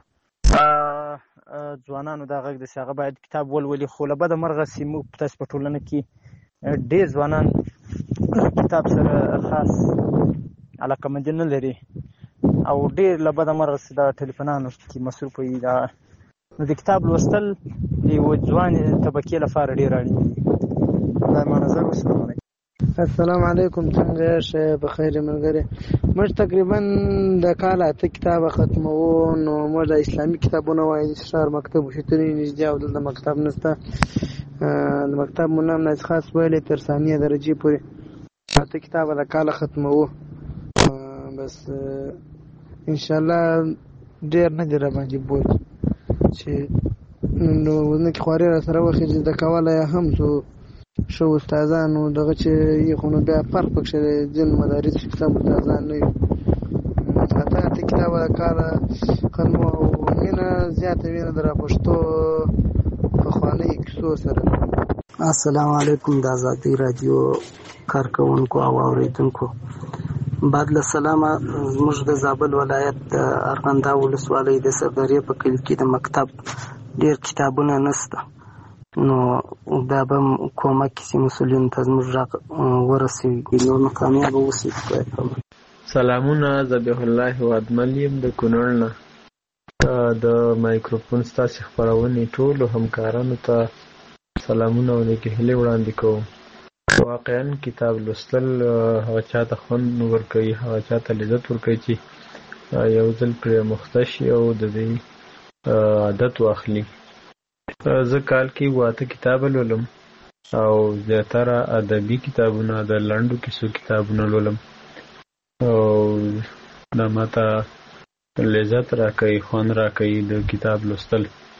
ځوانانو دا غږ دی چې هغه باید کتاب ولولي، خو له بده مرغه چې موږ تاسې په ټولنه کې ډېر ځوانان کتاب سره خاص علاقه‌مندي نه لري او ډېر له بده مرغه چې دا ټلیفونانو کې مصروف وي. دا نو د کتاب لوستل د یوه ځوان طبقې لپاره ډېر اړین دي. دا ما نظر. والسلام علیکم. السلام علیکم، څنګه یې؟ بخیر ملګری. موږ تقریبا د کال اته کتابه ختموو. نو موږ د اسلامي کتابونه وایو، د شهر مکتب وشتنې نږدې او دلته مکتب نشته. د مکتب مو نام نه خاص ویلې تر ثانیه درجې پورې اته کتابه د کال ختموو. بس انشاءالله ډېر نه دی را باندې بوج چې نو ونه کې خوارې را سره وخې چې د کولی هم څو ښه استادانو دغه چې یې خو نو بیا فرق پکښې دی، ځینو مدارس چې سم استادان نه وي. اته اته کتابه د کاله ختمو او مینه زیاته وینه د راپښتو پخوانیو کیسو سره. السلام علیکم د ازادۍ راډیو کارکوونکو او اوریدونکو. بعد له سلامه، زموږ د زابل ولایت د ارغنداب ولسوالۍ د صفدرې په کلي کې د مکتب ډېر کتابونه نشته. نو دا به کومک کسي مسؤلینو ته زموږ غږ ورسوي، نو کامیابه اوسي. سلامونه، ذبیح الله وادمل یم د کونړ نه. د مایکروفون ستاسې خپرونې ټولو همکارانو ته سلامونه او نیکې هیلې وړاندې کوم. واقعا کتاب لوستل هغه چاته خوند ورکوي، هغه چاته لذت ورکوي چې یو ځل پرې مخته شي او د دې عادت واخلي. زه کال کې اووه اته کتابه لولم او زیاتره ادبي کتابونه، د لنډو کیسو کتابونه لولم او دا ماته لذت راکوي، خوند راکوي د کتاب لوستل.